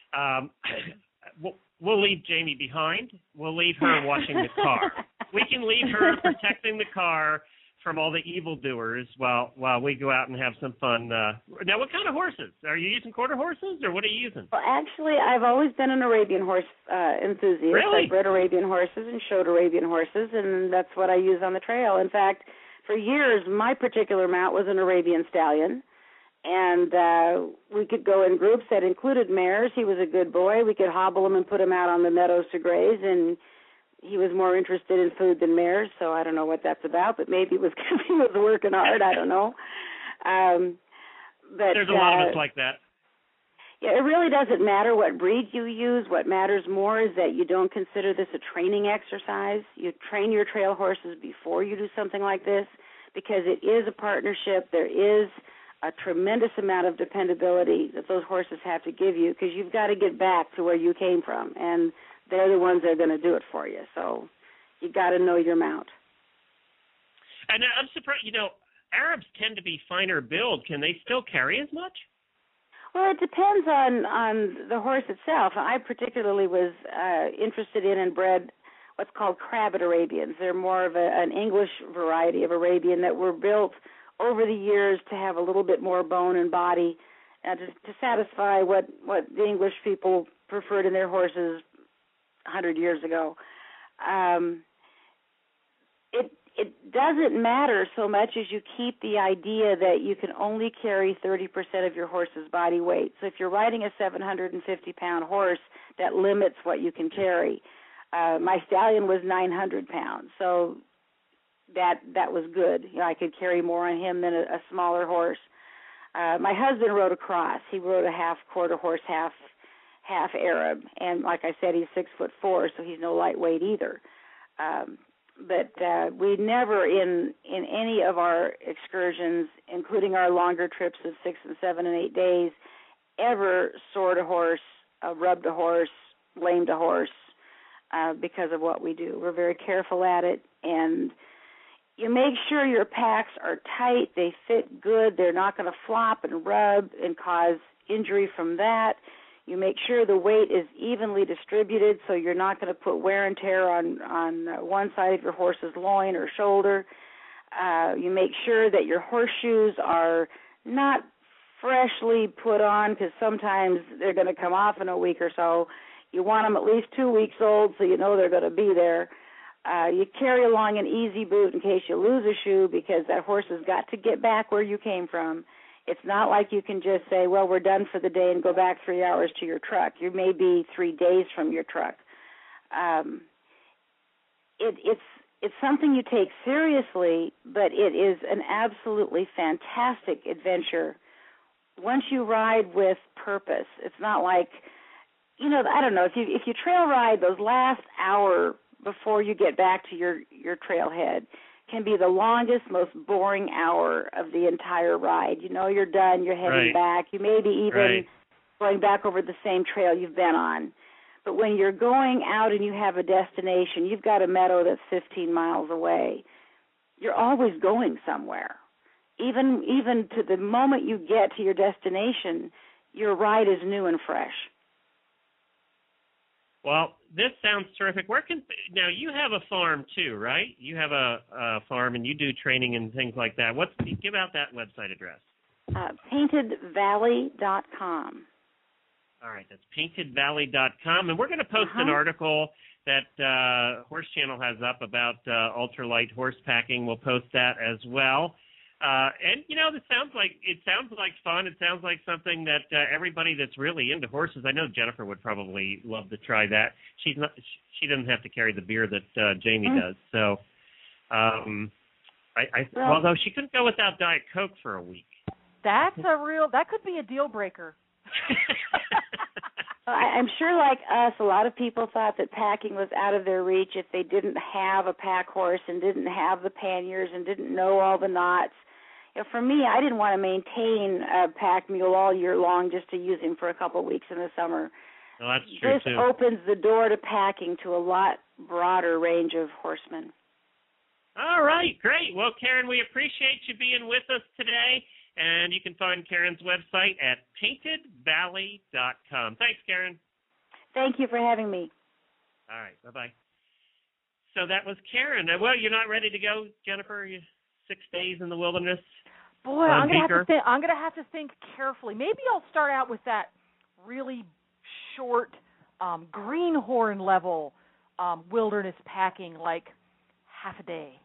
We'll leave Jamie behind. We'll leave her watching the car. We can leave her protecting the car from all the evildoers while we go out and have some fun. Now, what kind of horses? Are you using quarter horses, or what are you using? Well, actually, I've always been an Arabian horse enthusiast. Really? I've bred Arabian horses and showed Arabian horses, and that's what I use on the trail. In fact, for years, my particular mount was an Arabian stallion, and we could go in groups that included mares. He was a good boy. We could hobble him and put him out on the meadows to graze, and he was more interested in food than mares, so I don't know what that's about, but maybe it was because he was working hard. I don't know. But there's a lot of us like that. Yeah, it really doesn't matter what breed you use. What matters more is that you don't consider this a training exercise. You train your trail horses before you do something like this, because it is a partnership. There is a tremendous amount of dependability that those horses have to give you, because you've got to get back to where you came from, and they're the ones that are going to do it for you. So you got to know your mount. And I'm surprised, Arabs tend to be finer build. Can they still carry as much? Well, it depends on the horse itself. I particularly was interested in and bred what's called Crabbit Arabians. They're more of an English variety of Arabian that were built over the years to have a little bit more bone and body, to satisfy what the English people preferred in their horses 100 years ago. It doesn't matter so much as you keep the idea that you can only carry 30% of your horse's body weight. So if you're riding a 750-pound horse, that limits what you can carry. My stallion was 900 pounds, so that was good. I could carry more on him than a smaller horse. My husband rode a cross. He rode a half-quarter horse, half Arab, and like I said, he's 6'4", so he's no lightweight either. But we never, in any of our excursions, including our longer trips of 6 and 7 and 8 days, ever sored a horse, rubbed a horse, lamed a horse, because of what we do. We're very careful at it, and you make sure your packs are tight, they fit good, they're not going to flop and rub and cause injury from that. You make sure the weight is evenly distributed so you're not going to put wear and tear on one side of your horse's loin or shoulder. You make sure that your horseshoes are not freshly put on, because sometimes they're going to come off in a week or so. You want them at least 2 weeks old so you know they're going to be there. You carry along an easy boot in case you lose a shoe, because that horse has got to get back where you came from. It's not like you can just say, well, we're done for the day and go back 3 hours to your truck. You may be 3 days from your truck. It's something you take seriously, but it is an absolutely fantastic adventure once you ride with purpose. It's not like, I don't know, if you trail ride, those last hour before you get back to your trailhead can be the longest, most boring hour of the entire ride. You're done, you're heading back. You may be even going back over the same trail you've been on. But when you're going out and you have a destination, you've got a meadow that's 15 miles away, you're always going somewhere. Even to the moment you get to your destination, your ride is new and fresh. Well, this sounds terrific. Now you have a farm too, right? You have a farm and you do training and things like that. Give out that website address. PaintedValley.com. All right, that's PaintedValley.com, and we're going to post an article that Horse Channel has up about ultralight horse packing. We'll post that as well. And it sounds like fun. It sounds like something that everybody that's really into horses. I know Jennifer would probably love to try that. She doesn't have to carry the beer that Jamie does. So, although she couldn't go without Diet Coke for a week. That could be a deal breaker. I'm sure, like us, a lot of people thought that packing was out of their reach if they didn't have a pack horse and didn't have the panniers and didn't know all the knots. For me, I didn't want to maintain a pack mule all year long just to use him for a couple of weeks in the summer. Well, that's true, this opens the door to packing to a lot broader range of horsemen. All right, great. Well, Karen, we appreciate you being with us today, and you can find Karen's website at PaintedValley.com. Thanks, Karen. Thank you for having me. All right, bye-bye. So that was Karen. Well, you're not ready to go, Jennifer? Are you 6 days in the wilderness? Boy, I'm gonna have to think carefully. Maybe I'll start out with that really short greenhorn level wilderness packing, like half a day.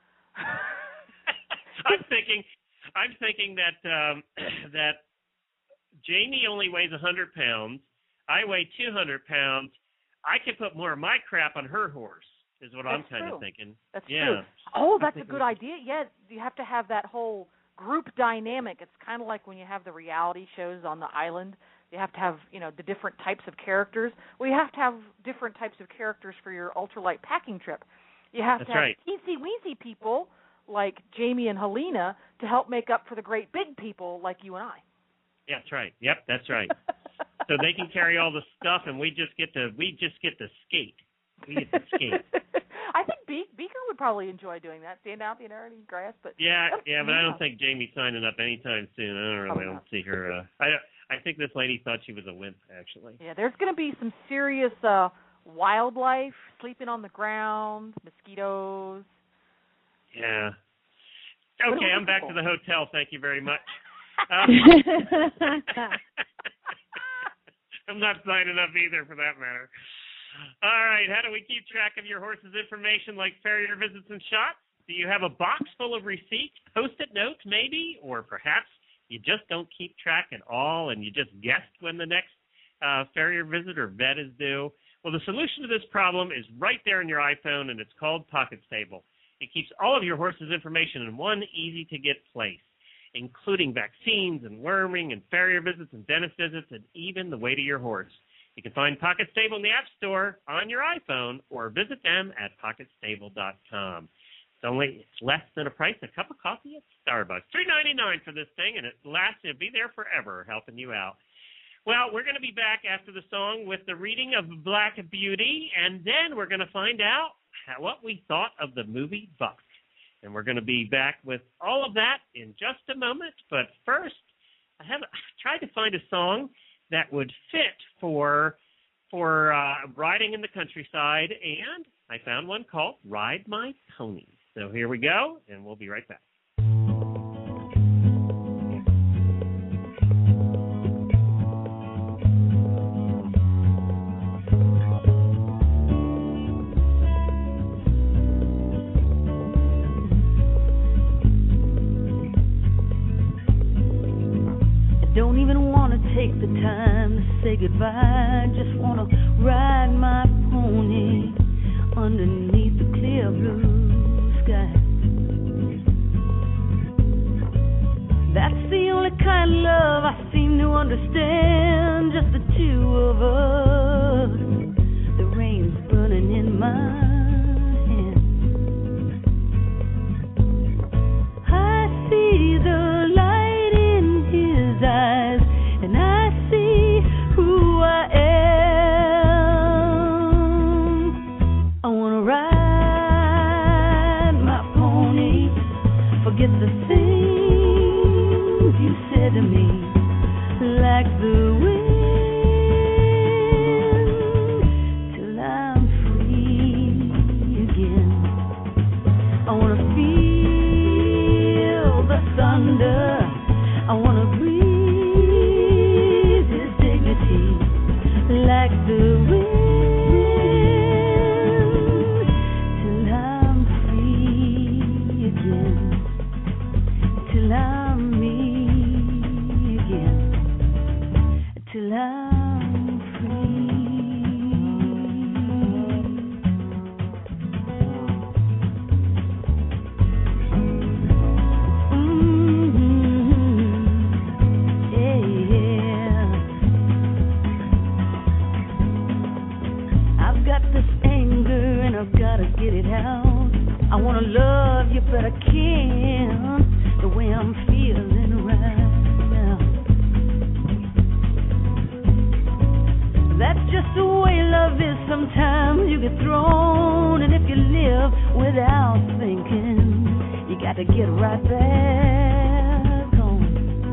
I'm thinking that that Jamie only weighs 100 pounds. I weigh 200 pounds. I could put more of my crap on her horse, is what I'm kind of thinking. That's true. Oh, that's a good idea. Yeah, you have to have that whole group dynamic. It's kind of like when you have the reality shows on the island. You have to have, the different types of characters. Well, you have to have different types of characters for your ultralight packing trip. You have to have teensy-weensy people like Jamie and Helena to help make up for the great big people like you and I. Yeah, that's right. Yep, that's right. so they can carry all the stuff, and we just get to skate. We get to skate. I think Beaker would probably enjoy doing that, stand out, in grass. But yeah, but I don't think Jamie's signing up anytime soon. I don't see her. I think this lady thought she was a wimp, actually. Yeah, there's going to be some serious wildlife, sleeping on the ground, mosquitoes. Yeah. Okay, I'm back to the hotel. Thank you very much. I'm not signing up either, for that matter. All right, how do we keep track of your horse's information like farrier visits and shots? Do you have a box full of receipts, Post-it notes maybe, or perhaps you just don't keep track at all and you just guessed when the next farrier visit or vet is due? Well, the solution to this problem is right there in your iPhone, and it's called Pocket Stable. It keeps all of your horse's information in one easy-to-get place, including vaccines and worming and farrier visits and dentist visits and even the weight of your horse. You can find Pocket Stable in the App Store on your iPhone or visit them at pocketstable.com. It's less than a price a cup of coffee at Starbucks. $3.99 for this thing, and it'll be there forever helping you out. Well, we're going to be back after the song with the reading of Black Beauty, and then we're going to find out what we thought of the movie Buck. And we're going to be back with all of that in just a moment. But first, I tried to find a song that would fit for riding in the countryside, and I found one called Ride My Pony. So here we go, and we'll be right back. Don't even want to take the time to say goodbye. Just want to ride my pony underneath the clear blue sky. That's the only kind of love I seem to understand. Just the two of us. The rain's burning in my hand. I see the light in his eyes, and I see who I am. I wanna ride my pony, forget the things you said to me, like the wind, till I'm free again. I wanna feel the thunder, I wanna breathe his dignity, like the wind, till I'm free again, till I'm me again, till I'm free. Yeah. I've got this anger and I've gotta get it out. I wanna love you, but I can't the way I'm feeling right now. That's just the way love is. Sometimes you get thrown, and if you live without thinking, you got to get right back on.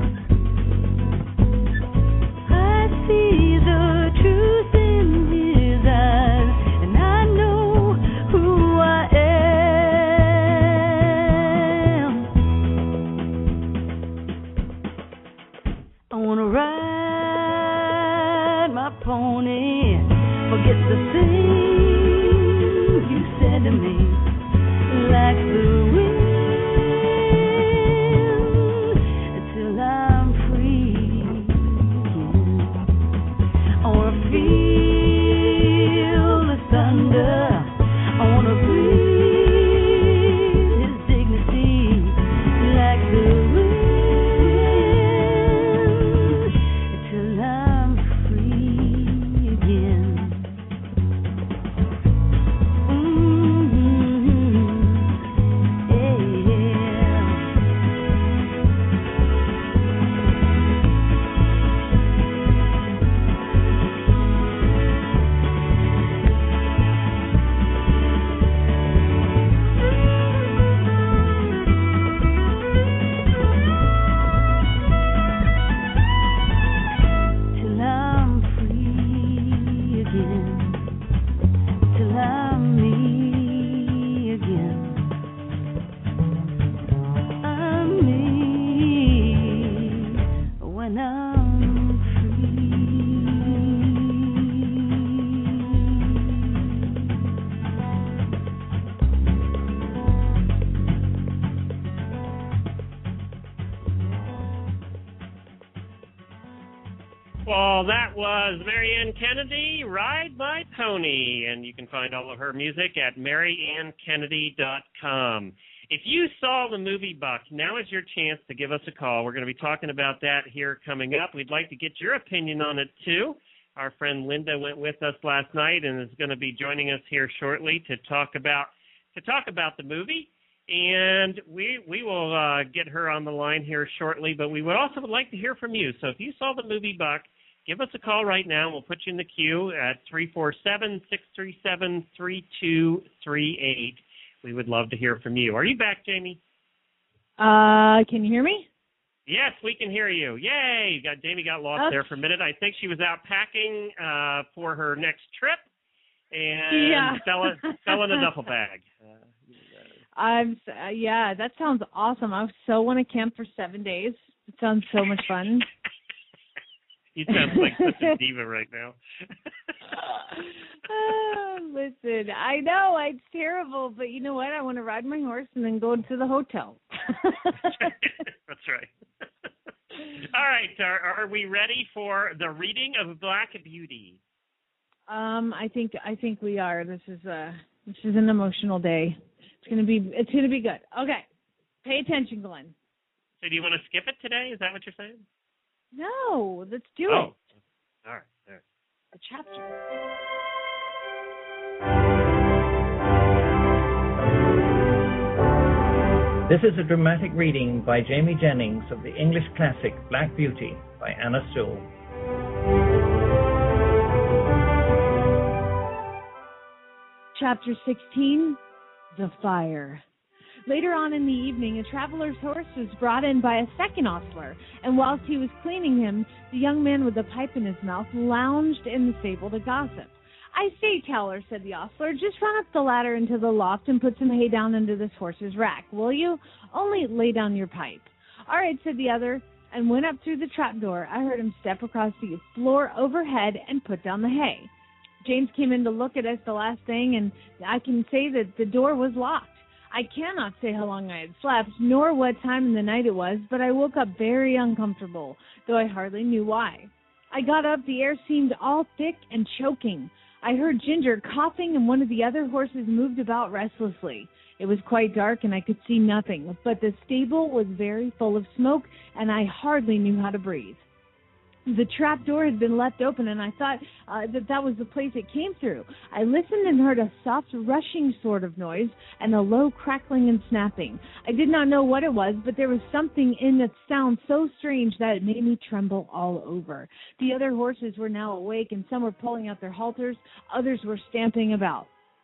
I see the truth in his eyes, and I know who I am. I wanna ride my pony, forget the things you said to me, like the wind, till I'm free again. I wanna feel the thunder, I wanna breathe his dignity, like the wind, till I'm free again. Well, that was Marianne Kennedy, Ride My Pony, and you can find all of her music at MarianneKennedy.com. If you saw the movie Buck, now is your chance to give us a call. We're going to be talking about that here coming up. We'd like to get your opinion on it, too. Our friend Linda went with us last night and is going to be joining us here shortly to talk about the movie. And we will get her on the line here shortly, but we would also like to hear from you. So if you saw the movie Buck, give us a call right now. We'll put you in the queue at 347-637-3238. We would love to hear from you. Are you back, Jamie? Can you hear me? Yes, we can hear you. Yay! Jamie got lost there for a minute. I think she was out packing for her next trip and selling a duffel bag. That sounds awesome. I so want to camp for 7 days. It sounds so much fun. You sound like such a diva right now. Listen, I know it's terrible, but you know what? I want to ride my horse and then go to the hotel. That's right. All right, are we ready for the reading of Black Beauty? I think we are. This is an emotional day. It's gonna be good. Okay, pay attention, Glenn. So do you want to skip it today? Is that what you're saying? No, let's do it. All right. The chapter. This is a dramatic reading by Jamie Jennings of the English classic Black Beauty by Anna Sewell. Chapter 16, The Fire. Later on in the evening, a traveler's horse was brought in by a second ostler, and whilst he was cleaning him, the young man with the pipe in his mouth lounged in the stable to gossip. "I say, Towler," said the ostler, "just run up the ladder into the loft and put some hay down into this horse's rack, will you? Only lay down your pipe." "All right," said the other, and went up through the trapdoor. I heard him step across the floor overhead and put down the hay. James came in to look at us the last thing, and I can say that the door was locked. I cannot say how long I had slept, nor what time in the night it was, but I woke up very uncomfortable, though I hardly knew why. I got up, the air seemed all thick and choking. I heard Ginger coughing, and one of the other horses moved about restlessly. It was quite dark, and I could see nothing, but the stable was very full of smoke, and I hardly knew how to breathe. The trap door had been left open, and I thought that was the place it came through. I listened and heard a soft rushing sort of noise and a low crackling and snapping. I did not know what it was, but there was something in that sound so strange that it made me tremble all over. The other horses were now awake, and some were pulling out their halters. Others were stamping about.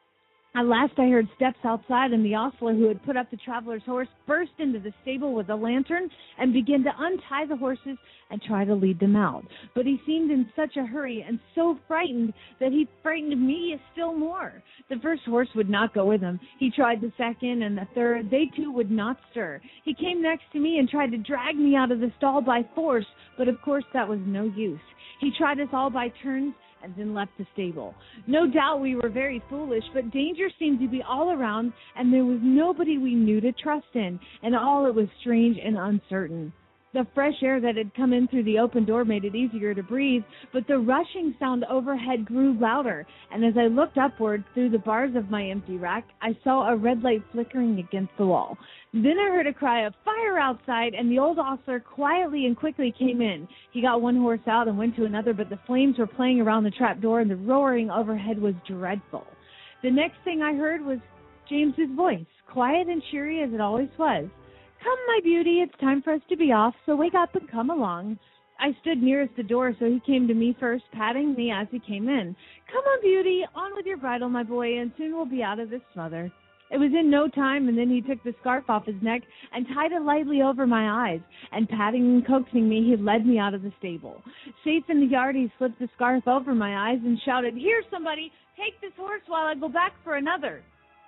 At last I heard steps outside, and the ostler who had put up the traveler's horse burst into the stable with a lantern and began to untie the horses and try to lead them out. But he seemed in such a hurry and so frightened that he frightened me still more. The first horse would not go with him. He tried the second and the third. They too would not stir. He came next to me and tried to drag me out of the stall by force, but of course that was no use. He tried us all by turns and then left the stable. No doubt we were very foolish, but danger seemed to be all around, and there was nobody we knew to trust in, and all it was strange and uncertain. The fresh air that had come in through the open door made it easier to breathe, but the rushing sound overhead grew louder, and as I looked upward through the bars of my empty rack, I saw a red light flickering against the wall. Then I heard a cry of fire outside, and the old ostler quietly and quickly came in. He got one horse out and went to another, but the flames were playing around the trap door, and the roaring overhead was dreadful. The next thing I heard was James's voice, quiet and cheery as it always was. "Come, my beauty, it's time for us to be off, so wake up and come along." I stood nearest the door, so he came to me first, patting me as he came in. "Come on, beauty, on with your bridle, my boy, and soon we'll be out of this smother." It was in no time, and then he took the scarf off his neck and tied it lightly over my eyes, and patting and coaxing me, he led me out of the stable. Safe in the yard, he slipped the scarf over my eyes and shouted, "Here, somebody, take this horse while I go back for another."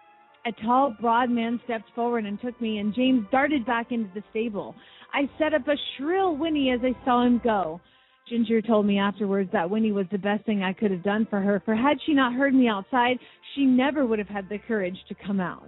A tall, broad man stepped forward and took me, and James darted back into the stable. I set up a shrill whinny as I saw him go. Ginger told me afterwards that whinny was the best thing I could have done for her, for had she not heard me outside, she never would have had the courage to come out.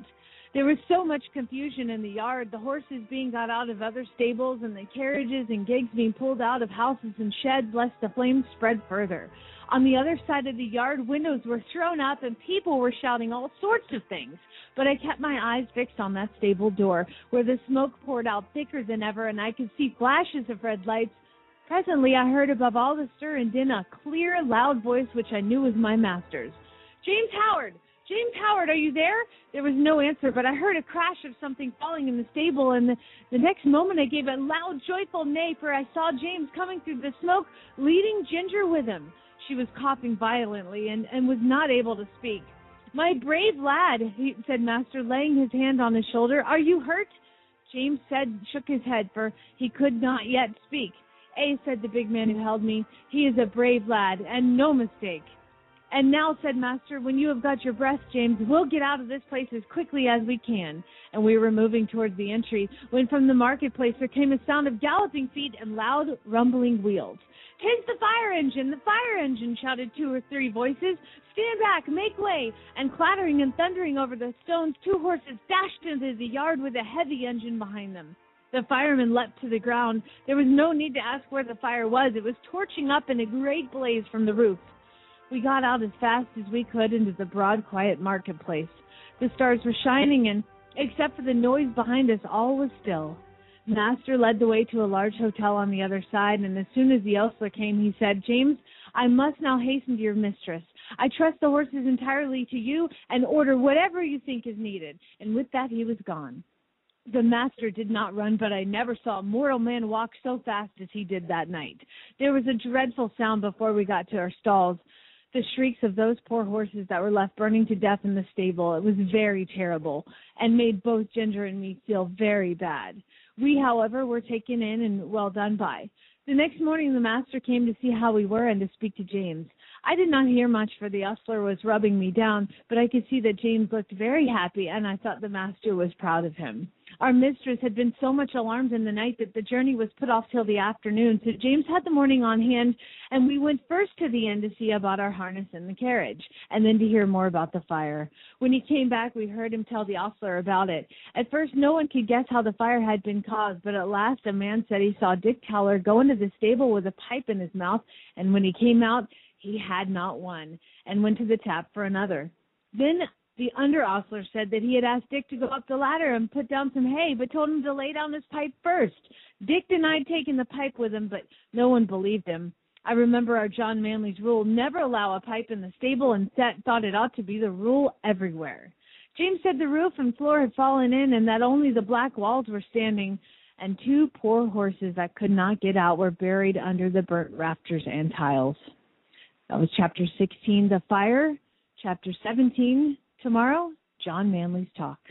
There was so much confusion in the yard, the horses being got out of other stables and the carriages and gigs being pulled out of houses and sheds lest the flames spread further. On the other side of the yard, windows were thrown up and people were shouting all sorts of things. But I kept my eyes fixed on that stable door, where the smoke poured out thicker than ever and I could see flashes of red lights. Presently I heard above all the stir and din a clear, loud voice which I knew was my master's. "James Howard! James Howard, are you there?" There was no answer, but I heard a crash of something falling in the stable, and the next moment I gave a loud, joyful neigh, for I saw James coming through the smoke, leading Ginger with him. She was coughing violently and was not able to speak. "My brave lad," said Master, laying his hand on his shoulder, "are you hurt?" James shook his head, for he could not yet speak. Said the big man who held me, "he is a brave lad, and no mistake." "And now," said Master, "when you have got your breath, James, we'll get out of this place as quickly as we can." And we were moving towards the entry when from the marketplace there came a sound of galloping feet and loud rumbling wheels. "'Tis the fire engine, the fire engine," shouted 2 or 3 voices. "Stand back, make way!" And clattering and thundering over the stones, 2 horses dashed into the yard with a heavy engine behind them. The firemen leapt to the ground. There was no need to ask where the fire was. It was torching up in a great blaze from the roof. We got out as fast as we could into the broad, quiet marketplace. The stars were shining, and except for the noise behind us, all was still. Master led the way to a large hotel on the other side, and as soon as the ostler came, he said, "James, I must now hasten to your mistress. I trust the horses entirely to you, and order whatever you think is needed." And with that he was gone. The master did not run, but I never saw a mortal man walk so fast as he did that night. There was a dreadful sound before we got to our stalls, the shrieks of those poor horses that were left burning to death in the stable. It was very terrible, and made both Ginger and me feel very bad. We, however, were taken in and well done by. The next morning the master came to see how we were and to speak to James. I did not hear much, for the ostler was rubbing me down, but I could see that James looked very happy, and I thought the master was proud of him. Our mistress had been so much alarmed in the night that the journey was put off till the afternoon, so James had the morning on hand, and we went first to the inn to see about our harness and the carriage, and then to hear more about the fire. When he came back, we heard him tell the ostler about it. At first, no one could guess how the fire had been caused, but at last a man said he saw Dick Towler go into the stable with a pipe in his mouth, and when he came out, he had not one, and went to the tap for another. Then the under-ostler said that he had asked Dick to go up the ladder and put down some hay, but told him to lay down his pipe first. Dick denied taking the pipe with him, but no one believed him. I remember our John Manley's rule, never allow a pipe in the stable, and thought it ought to be the rule everywhere. James said the roof and floor had fallen in and that only the black walls were standing, and 2 poor horses that could not get out were buried under the burnt rafters and tiles. That was Chapter 16, The Fire. Chapter 17, tomorrow, John Manley's Talk.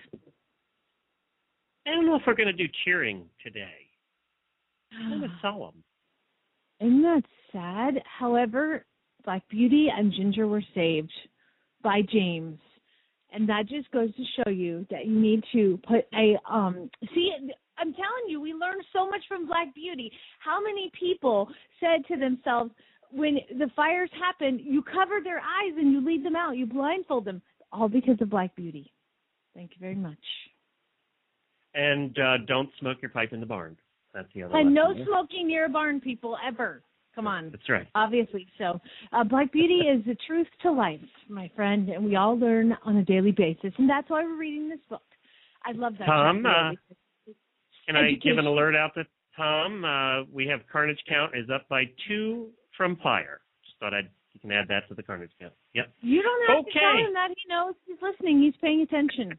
I don't know if we're going to do cheering today. Kind of solemn. Isn't that sad? However, Black Beauty and Ginger were saved by James. And that just goes to show you that you need to put a, see, I'm telling you, we learned so much from Black Beauty. How many people said to themselves, when the fires happen, you cover their eyes and you lead them out, you blindfold them, all because of Black Beauty. Thank you very much. And don't smoke your pipe in the barn. That's the other And lesson, no smoking near a barn, people, ever. Come on. That's right. Obviously. So Black Beauty is the truth to life, my friend, and we all learn on a daily basis. And that's why we're reading this book. I love that. Tom, can I give an alert out to Tom? We have Carnage Count is up by 2 from fire. Just thought you can add that to the Carnage Count. Yep. You don't have to tell him that. He knows. He's listening. He's paying attention.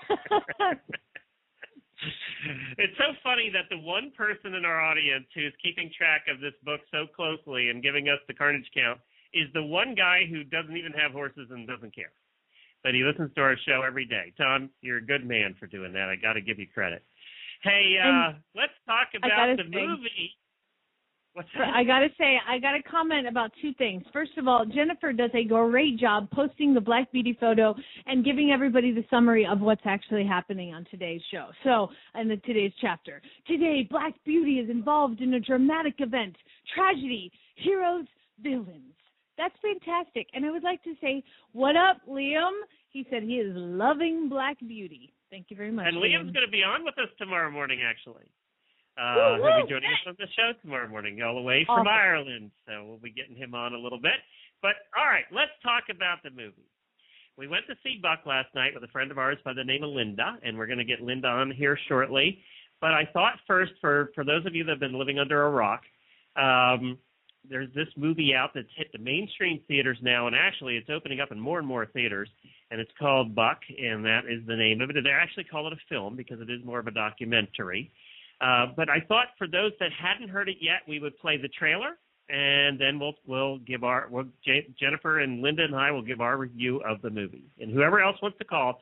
It's so funny that the one person in our audience who's keeping track of this book so closely and giving us the Carnage Count is the one guy who doesn't even have horses and doesn't care. But he listens to our show every day. Tom, you're a good man for doing that. I got to give you credit. Hey, let's talk about the movie. What's that? I got to comment about 2 things. First of all, Jennifer does a great job posting the Black Beauty photo and giving everybody the summary of what's actually happening on today's show. So, in today's chapter. Today, Black Beauty is involved in a dramatic event. Tragedy, heroes, villains. That's fantastic. And I would like to say, what up, Liam? He said he is loving Black Beauty. Thank you very much. And Liam's going to be on with us tomorrow morning, actually. He'll be joining us on the show tomorrow morning, all the way from Ireland. So we'll be getting him on a little bit. But, all right, let's talk about the movie. We went to see Buck last night with a friend of ours by the name of Linda, and we're going to get Linda on here shortly. But I thought first, for those of you that have been living under a rock, there's this movie out that's hit the mainstream theaters now, and actually it's opening up in more and more theaters, and it's called Buck, and that is the name of it. They actually call it a film because it is more of a documentary. But I thought for those that hadn't heard it yet, we would play the trailer, and then we'll give Jennifer and Linda and I will give our review of the movie. And whoever else wants to call,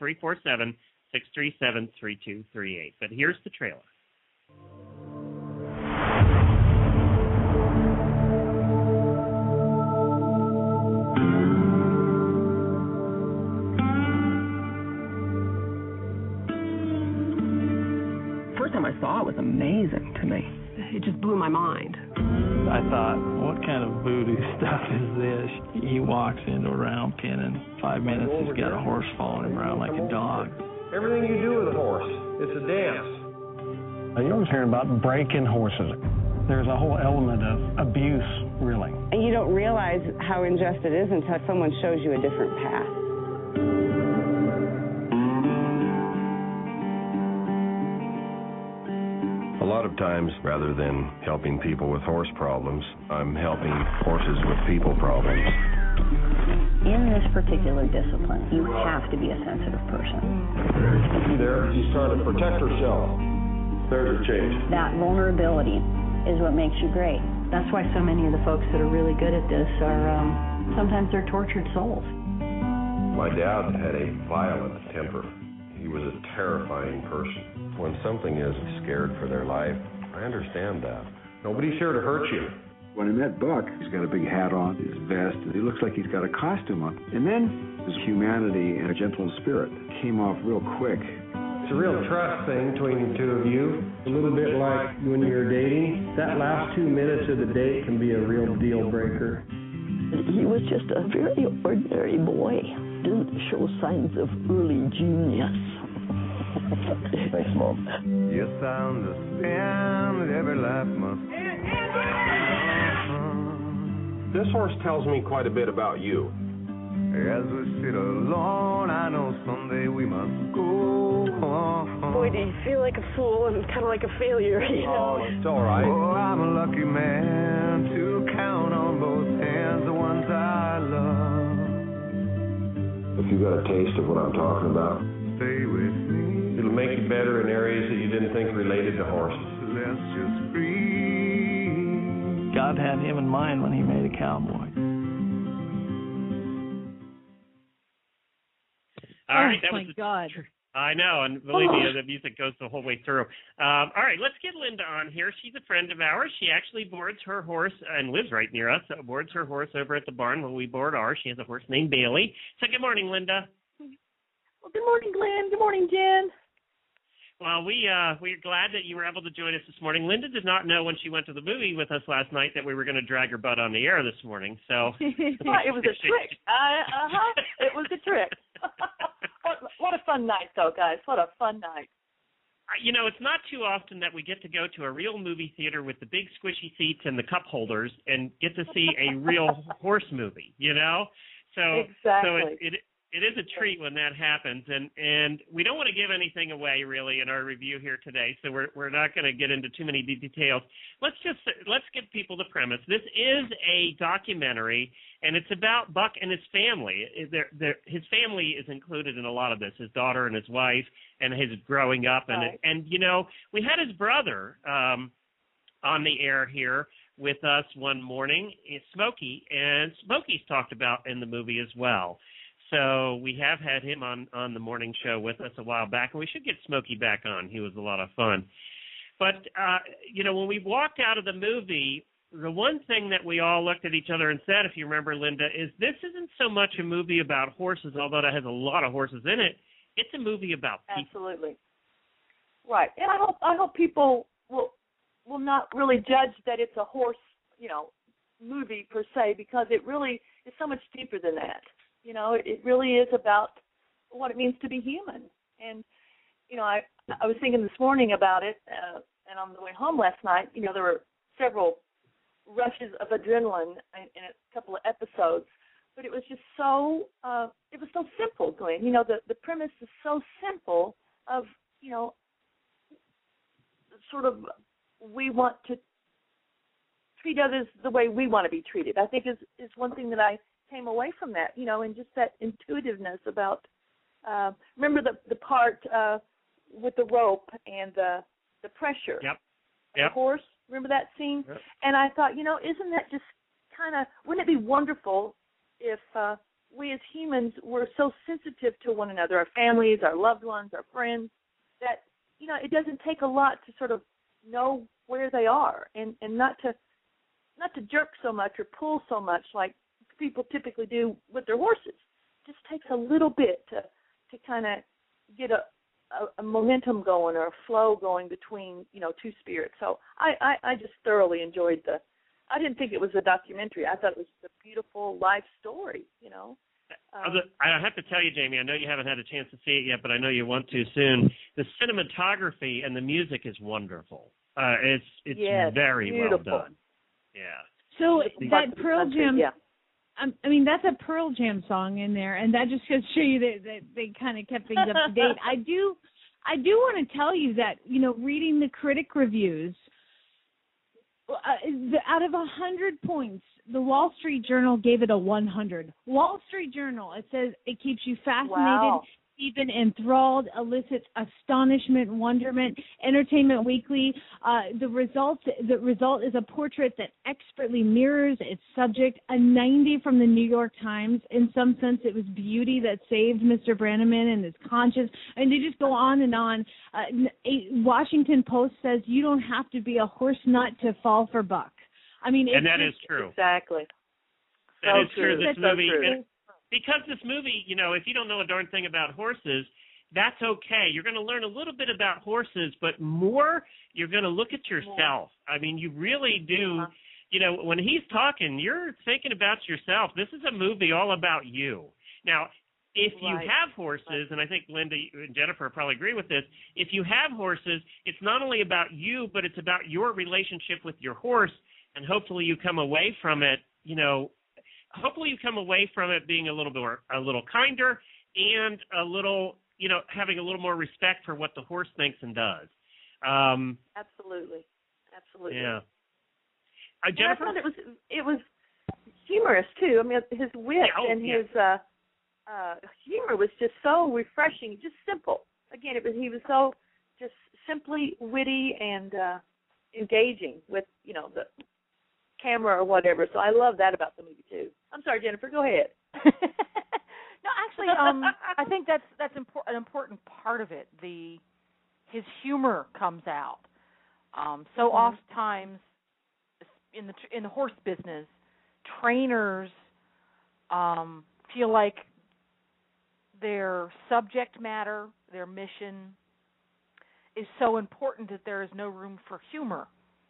347-637-3238. But here's the trailer. First time I saw it was amazing to me. It just blew my mind. I thought, what kind of voodoo stuff is this? He walks into a round pen in 5 minutes, he's got a horse following him around like a dog. Everything you do with a horse, it's a dance. You always hear about breaking horses. There's a whole element of abuse, really. And you don't realize how unjust it is until someone shows you a different path. A lot of times, rather than helping people with horse problems, I'm helping horses with people problems. In this particular discipline, you have to be a sensitive person. See there, she's trying to protect herself. There's a change. That vulnerability is what makes you great. That's why so many of the folks that are really good at this are, sometimes they're tortured souls. My dad had a violent temper. He was a terrifying person. When something is scared for their life, I understand that. Nobody's here to hurt you. When I met Buck, he's got a big hat on, his vest, and he looks like he's got a costume on. And then his humanity and a gentle spirit came off real quick. It's a real trust thing between the two of you. A little bit like when you're dating. That last 2 minutes of the date can be a real deal breaker. He was just a very ordinary boy. Didn't show signs of early genius. Thanks, Mom. Yes, I understand that every life must. This horse tells me quite a bit about you. As we sit alone, I know someday we must go. Boy, do you feel like a fool and kind of like a failure, you know? Oh, it's all right. Oh, I'm a lucky man to count on both hands the ones I love. If you got a taste of what I'm talking about, stay with me. It'll make you better in areas that you didn't think related to horses. Let's just breathe. God had him in mind when he made a cowboy. All right, that my God. I know, and believe me, the music goes the whole way through. All right, let's get Linda on here. She's a friend of ours. She actually boards her horse and lives right near us. Boards her horse over at the barn where we board ours. She has a horse named Bailey. So good morning, Linda. Well, good morning, Glenn. Good morning, Jen. Well, we're glad that you were able to join us this morning. Linda did not know when she went to the movie with us last night that we were going to drag her butt on the air this morning. So it was a trick. It was a trick. What a fun night, though, guys. What a fun night. You know, it's not too often that we get to go to a real movie theater with the big squishy seats and the cup holders and get to see a real horse movie, you know? So, exactly. So it is a treat when that happens, and we don't want to give anything away really in our review here today, so we're not going to get into too many details. Let's give people the premise. This is a documentary, and it's about Buck and his family. His family is included in a lot of this. His daughter and his wife, and his growing up, and you know, we had his brother on the air here with us one morning, Smokey, and Smokey's talked about in the movie as well. So we have had him on the morning show with us a while back, and we should get Smokey back on. He was a lot of fun. But, you know, when we walked out of the movie, the one thing that we all looked at each other and said, if you remember, Linda, is this isn't so much a movie about horses, although it has a lot of horses in it. It's a movie about people. Absolutely. Right. And I hope people will not really judge that it's a horse, you know, movie per se, because it really is so much deeper than that. You know, it really is about what it means to be human. And I was thinking this morning about it, and on the way home last night, there were several rushes of adrenaline in a couple of episodes, but it was just so it was so simple, Glenn. The premise is so simple of sort of we want to treat others the way we want to be treated. I think is one thing that I came away from that, and just that intuitiveness about. Remember the part with the rope and the pressure. Yep. The horse. Remember that scene? Yep. And I thought, isn't that just kind of? Wouldn't it be wonderful if we as humans were so sensitive to one another, our families, our loved ones, our friends, that it doesn't take a lot to sort of know where they are and not to jerk so much or pull so much like people typically do with their horses. It just takes a little bit to kind of get a momentum going or a flow going between two spirits. So I just thoroughly enjoyed I didn't think it was a documentary. I thought it was a beautiful life story. I have to tell you, Jamie, I know you haven't had a chance to see it yet, but I know you want to soon. The cinematography and the music is wonderful. It's very beautiful. well done. Yeah. So that Pearl Jam, that's a Pearl Jam song in there, and that just goes to show you that they kind of kept things up to date. I do want to tell you that reading the critic reviews, out of 100 points, the Wall Street Journal gave it a 100. Wall Street Journal, it says it keeps you fascinated, wow. even enthralled, elicits astonishment, wonderment. Entertainment Weekly, the result is a portrait that expertly mirrors its subject. A 90 from the New York Times. In some sense, it was beauty that saved Mr. Brannaman and his conscience. And they just go on and on. Washington Post says you don't have to be a horse nut to fall for Buck. And that is true. Exactly. That is true. This movie. So true. Because this movie, if you don't know a darn thing about horses, that's okay. You're going to learn a little bit about horses, but more, you're going to look at yourself. You really do. When he's talking, you're thinking about yourself. This is a movie all about you. Now, if you have horses, and I think Linda and Jennifer probably agree with this, if you have horses, it's not only about you, but it's about your relationship with your horse, and hopefully you come away from it, hopefully you come away from it being a little kinder and a little, having a little more respect for what the horse thinks and does. Absolutely. Yeah. Jennifer, I thought it was humorous too. His wit his humor was just so refreshing, just simple. Again, he was so just simply witty and engaging with the camera or whatever. So I love that about the movie too. I'm sorry, Jennifer. Go ahead. No, actually, I think that's an important part of it. His humor comes out. So oftentimes in the horse business, trainers feel like their subject matter, their mission, is so important that there is no room for humor.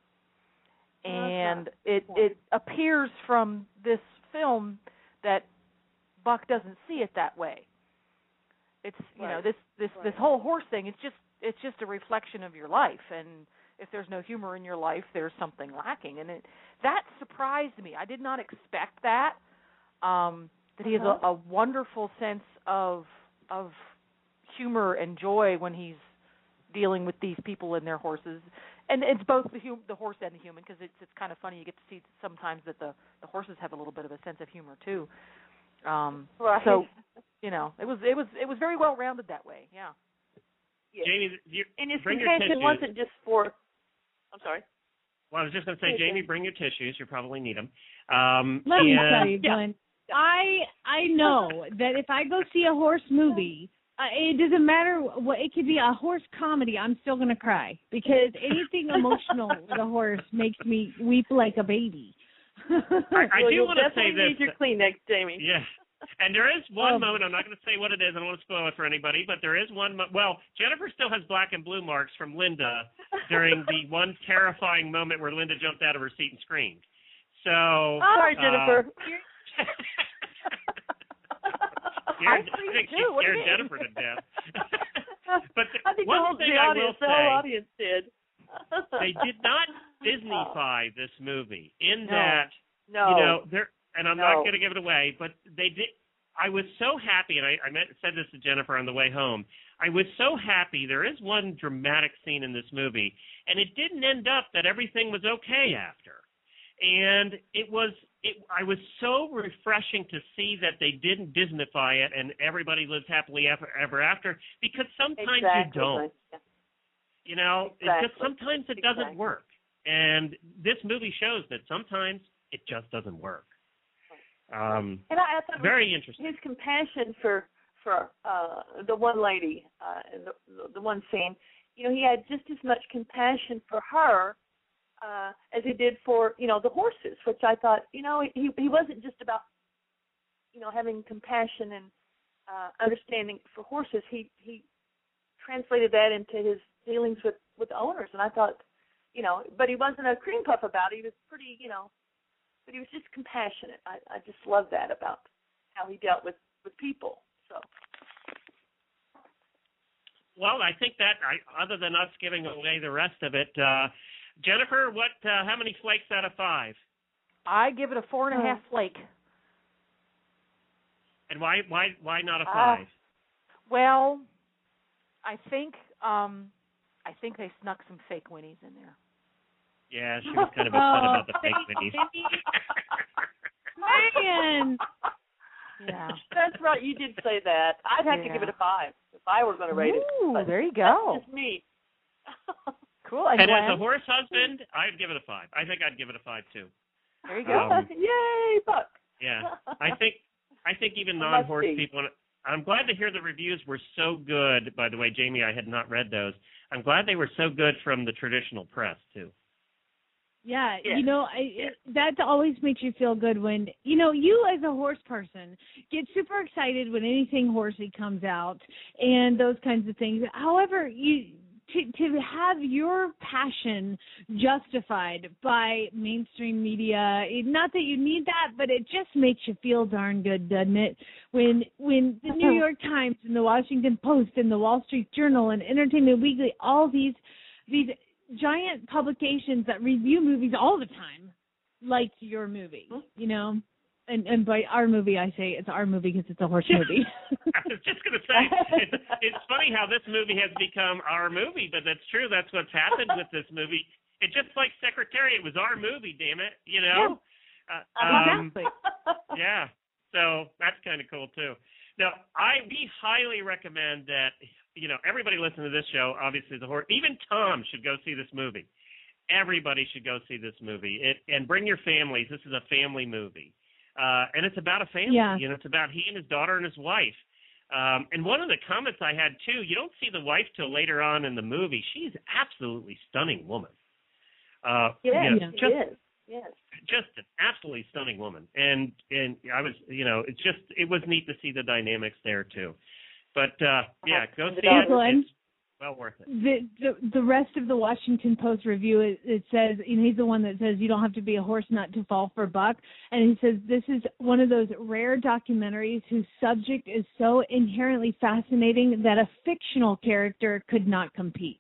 And it appears from this film that Buck doesn't see it that way. It's this whole horse thing. It's just a reflection of your life, and if there's no humor in your life, there's something lacking. And that surprised me. I did not expect that. That he has a wonderful sense of humor and joy when he's dealing with these people and their horses. And it's both the horse and the human, because it's kind of funny. You get to see sometimes that the horses have a little bit of a sense of humor too. So, it was very well rounded that way. Yeah. Yes. Jamie, and his bring your companion tissues. wasn't just for. I'm sorry. Well, I was just going to say, Jamie, bring your tissues. You probably need them. Let me tell you, Glenn. I know that if I go see a horse movie, it doesn't matter what. It could be a horse comedy. I'm still going to cry, because anything emotional with a horse makes me weep like a baby. I do want to say this. Need your Kleenex, Jamie. Yeah. And there is one moment, I'm not going to say what it is, I don't want to spoil it for anybody, but there is one, Jennifer still has black and blue marks from Linda during the one terrifying moment where Linda jumped out of her seat and screamed. So. Sorry, Jennifer. I think she scared Jennifer to death. But I think one thing I will the whole audience did. They did not Disney-fy this movie in No. that, No. you know, and I'm not No. going to give it away, but they did. I was so happy, and I said this to Jennifer on the way home. I was so happy. There is one dramatic scene in this movie, and it didn't end up that everything was okay after. And I was so refreshing to see that they didn't Disneyfy it and everybody lives happily ever after, because sometimes you don't. You know, it just sometimes it doesn't work. And this movie shows that sometimes it just doesn't work. And I thought very interesting. His compassion for the one lady in the one scene, you know, he had just as much compassion for her as he did for, you know, the horses, which I thought, you know, he wasn't just about, you know, having compassion and understanding for horses. He translated that into his dealings with the owners, and I thought, you know, but he wasn't a cream puff about it. He was pretty, you know, but he was just compassionate. I just love that about how he dealt with people. So. Well, I think that, other than us giving away the rest of it, Jennifer, how many flakes out of 5? I give it a 4.5 flake. And why not a 5? Well, I think they snuck some fake Winnies in there. Yeah, she was kind of upset about the fake Winnies. Man. Yeah. That's right. You did say that. I'd have to give it a 5 if I were going to rate it. Ooh, there you go. That's just me. Cool. And as a horse husband, I'd give it a 5. I think I'd give it a 5 too. There you go. Yay, Buck. Yeah, I think even non-horse people. I'm glad to hear the reviews were so good. By the way, Jamie, I had not read those. I'm glad they were so good from the traditional press too. Yeah, you know, that always makes you feel good when, you know, you as a horse person get super excited when anything horsey comes out and those kinds of things. However, to have your passion justified by mainstream media, not that you need that, but it just makes you feel darn good, doesn't it? When the New York Times and the Washington Post and the Wall Street Journal and Entertainment Weekly, all these giant publications that review movies all the time, like your movie, you know? And by our movie, I say it's our movie because it's a horse movie. I was just going to say, it's funny how this movie has become our movie, but that's true. That's what's happened with this movie. It's just like Secretariat was our movie, damn it, you know? Yeah. Exactly. Yeah, so that's kind of cool, too. Now, we highly recommend that, you know, everybody listening to this show, obviously the horse, even Tom should go see this movie. Everybody should go see this movie. And bring your families. This is a family movie. And it's about a family. Yeah. You know, it's about he and his daughter and his wife. And one of the comments I had, too, you don't see the wife till later on in the movie. She's an absolutely stunning woman. Yes, you know, she is. Yes. Just an absolutely stunning woman. And I was, you know, it was neat to see the dynamics there, too. But, yeah, go see it. It's well worth it. The rest of the Washington Post review, it says, and he's the one that says you don't have to be a horse nut to fall for Buck. And he says this is one of those rare documentaries whose subject is so inherently fascinating that a fictional character could not compete.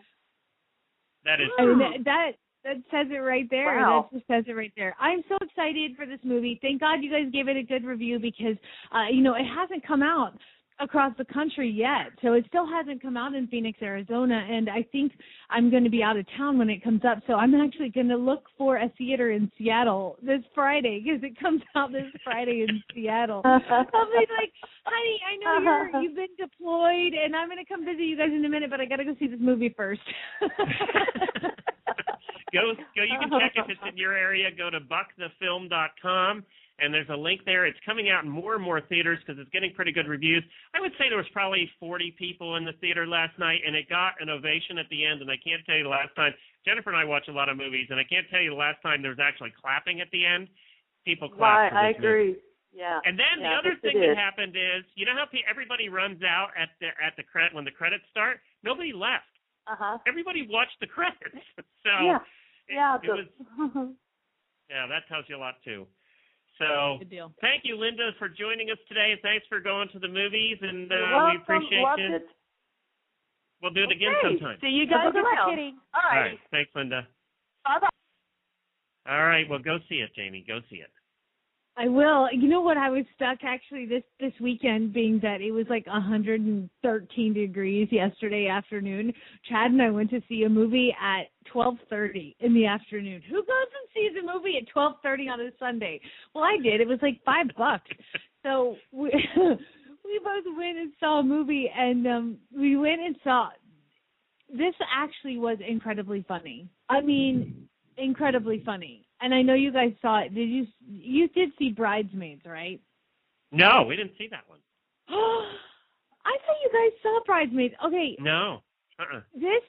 That is true. I mean, that says it right there. Wow. That just says it right there. I'm so excited for this movie. Thank God you guys gave it a good review because, you know, it hasn't come out across the country yet. So it still hasn't come out in Phoenix, Arizona, and I think I'm going to be out of town when it comes up. So I'm actually going to look for a theater in Seattle this Friday because it comes out this Friday in Seattle. I'll be like, honey, I know you've been deployed, and I'm going to come visit you guys in a minute, but I got to go see this movie first. Go. You can check if it's in your area. Go to buckthefilm.com. And there's a link there. It's coming out in more and more theaters because it's getting pretty good reviews. I would say there was probably 40 people in the theater last night, and it got an ovation at the end. And I can't tell you the last time. Jennifer and I watch a lot of movies, and I can't tell you the last time there was actually clapping at the end. People clapped. Right, I agree. Movie. Yeah. And then the other thing that happened is, you know how everybody runs out at the credit when the credits start? Nobody left. Everybody watched the credits. So it was. Yeah, that tells you a lot too. So thank you, Linda, for joining us today. Thanks for going to the movies, and we appreciate Loved you. it. We'll do it again sometime. See you guys around. All right. Thanks, Linda. Bye-bye. All right. Well, go see it, Jamie. Go see it. I will. You know what? I was stuck actually this weekend, being that it was like 113 degrees yesterday afternoon. Chad and I went to see a movie at 12:30 in the afternoon. Who goes and sees a movie at 12:30 on a Sunday? Well, I did. It was like $5. So we both went and saw a movie, and we went and saw. This actually was incredibly funny. I mean, incredibly funny. And I know you guys saw it. You did see Bridesmaids, right? No, we didn't see that one. I thought you guys saw Bridesmaids. Okay. No. This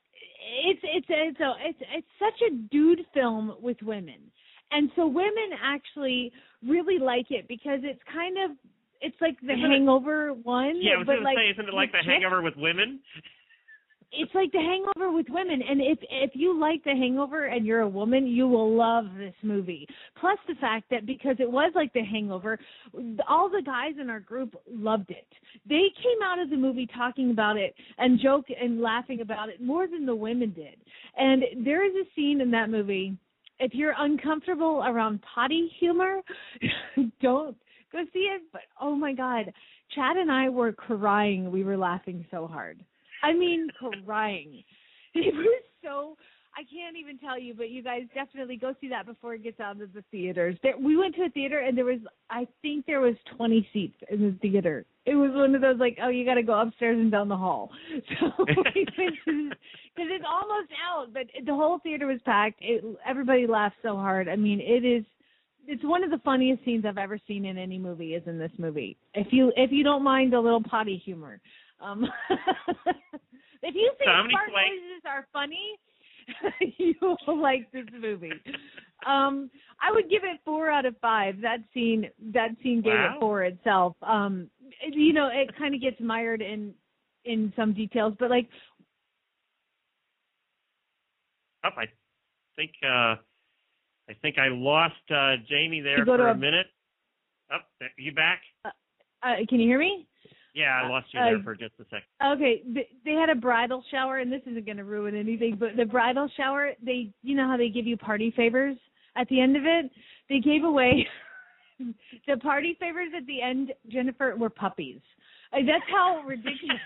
it's such a dude film with women. And so women actually really like it because it's kind of like the Hangover one. Yeah, I was going to say, isn't it like the chicks? Hangover with women? It's like The Hangover with women, and if you like The Hangover and you're a woman, you will love this movie. Plus the fact that because it was like The Hangover, all the guys in our group loved it. They came out of the movie talking about it and joking and laughing about it more than the women did. And there is a scene in that movie, if you're uncomfortable around potty humor, don't go see it. But, oh, my God, Chad and I were crying. We were laughing so hard. I mean, crying. It was so, I can't even tell you, but you guys definitely go see that before it gets out of the theaters. We went to a theater, and I think there was 20 seats in the theater. It was one of those, like, oh, you got to go upstairs and down the hall. So we went to, because it's almost out, but the whole theater was packed. Everybody laughed so hard. I mean, it's one of the funniest scenes I've ever seen in any movie is in this movie. If you don't mind a little potty humor. If you think fart noises are funny, you will like this movie. I would give it 4 out of 5. That scene gave it 4 itself. It kind of gets mired in some details, but like. Oh, I think I lost Jamie there for a minute. Oh, are you back? Can you hear me? Yeah, I lost you there for just a second. Okay, they had a bridal shower, and this isn't going to ruin anything, but the bridal shower, you know how they give you party favors at the end of it? They gave away the party favors at the end, Jennifer, were puppies. That's how ridiculous.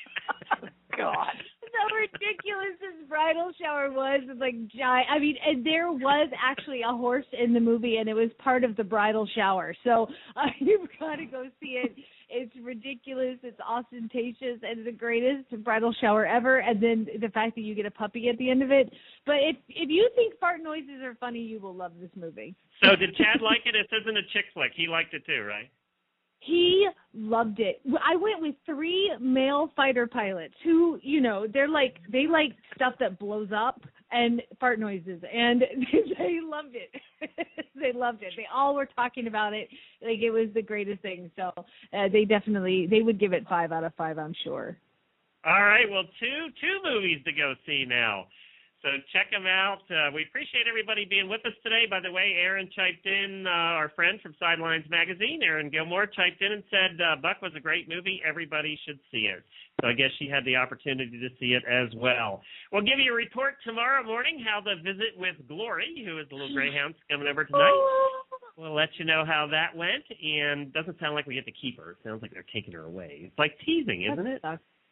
God. So ridiculous this bridal shower was. It's like giant. I mean, and there was actually a horse in the movie, and it was part of the bridal shower. So you've got to go see it. It's ridiculous. It's ostentatious, and the greatest bridal shower ever. And then the fact that you get a puppy at the end of it. But if you think fart noises are funny, you will love this movie. So did Chad like it? This isn't a chick flick. He liked it too, right? He loved it. I went with 3 male fighter pilots who, they like stuff that blows up and fart noises, and they loved it. They loved it. They all were talking about it like it was the greatest thing. So they would give it 5 out of 5, I'm sure. All right. Well, two movies to go see now. So check them out. We appreciate everybody being with us today. By the way, Aaron chiped in, our friend from Sidelines Magazine, Aaron Gilmore, chiped in and said Buck was a great movie. Everybody should see it. So I guess she had the opportunity to see it as well. We'll give you a report tomorrow morning how the visit with Glory, who is the little greyhound coming over tonight. We'll let you know how that went. And doesn't sound like we get to keep her. It sounds like they're taking her away. It's like teasing, isn't it?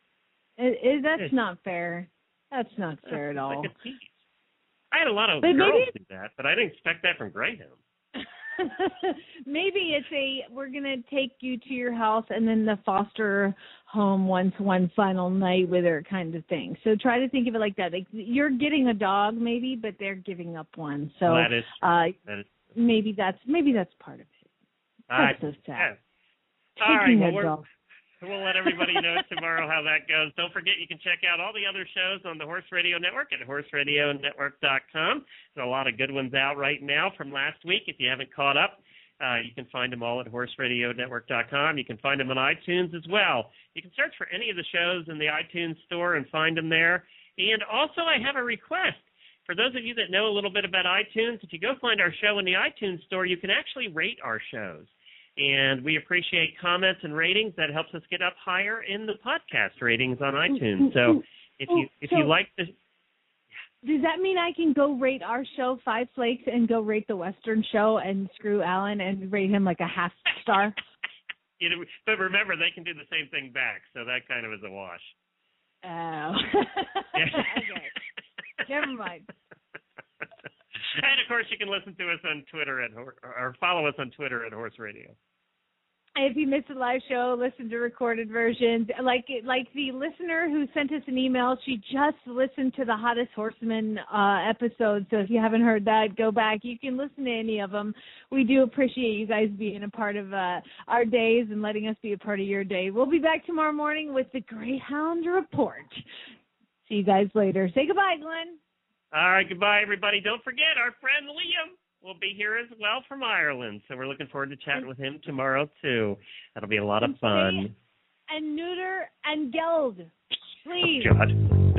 That's not fair. That's not fair at all. I had a lot of girls do that, but I didn't expect that from Greyhound. Maybe it's we're going to take you to your house and then the foster home one final night with her kind of thing. So try to think of it like that. Like you're getting a dog maybe, but they're giving up one. So that is maybe that's part of it. That's so sad. Yeah. Taking a dog. We'll let everybody know tomorrow how that goes. Don't forget you can check out all the other shows on the Horse Radio Network at horseradionetwork.com. There's a lot of good ones out right now from last week. If you haven't caught up, you can find them all at horseradionetwork.com. You can find them on iTunes as well. You can search for any of the shows in the iTunes store and find them there. And also I have a request. For those of you that know a little bit about iTunes, if you go find our show in the iTunes store, you can actually rate our shows. And we appreciate comments and ratings. That helps us get up higher in the podcast ratings on iTunes. So if you like this. Does that mean I can go rate our show 5 flakes and go rate the Western show and screw Alan and rate him like a half star? But remember, they can do the same thing back, so that kind of is a wash. Oh. Okay. Never mind. And, of course, you can listen to us on Twitter or follow us on Twitter at Horse Radio. If you missed the live show, listen to recorded versions. Like the listener who sent us an email, she just listened to the Hottest Horseman episode. So if you haven't heard that, go back. You can listen to any of them. We do appreciate you guys being a part of our days and letting us be a part of your day. We'll be back tomorrow morning with the Greyhound Report. See you guys later. Say goodbye, Glenn. All right, goodbye, everybody. Don't forget, our friend Liam will be here as well from Ireland, so we're looking forward to chatting with him tomorrow, too. That'll be a lot of fun. And neuter and geld, please. Oh, God.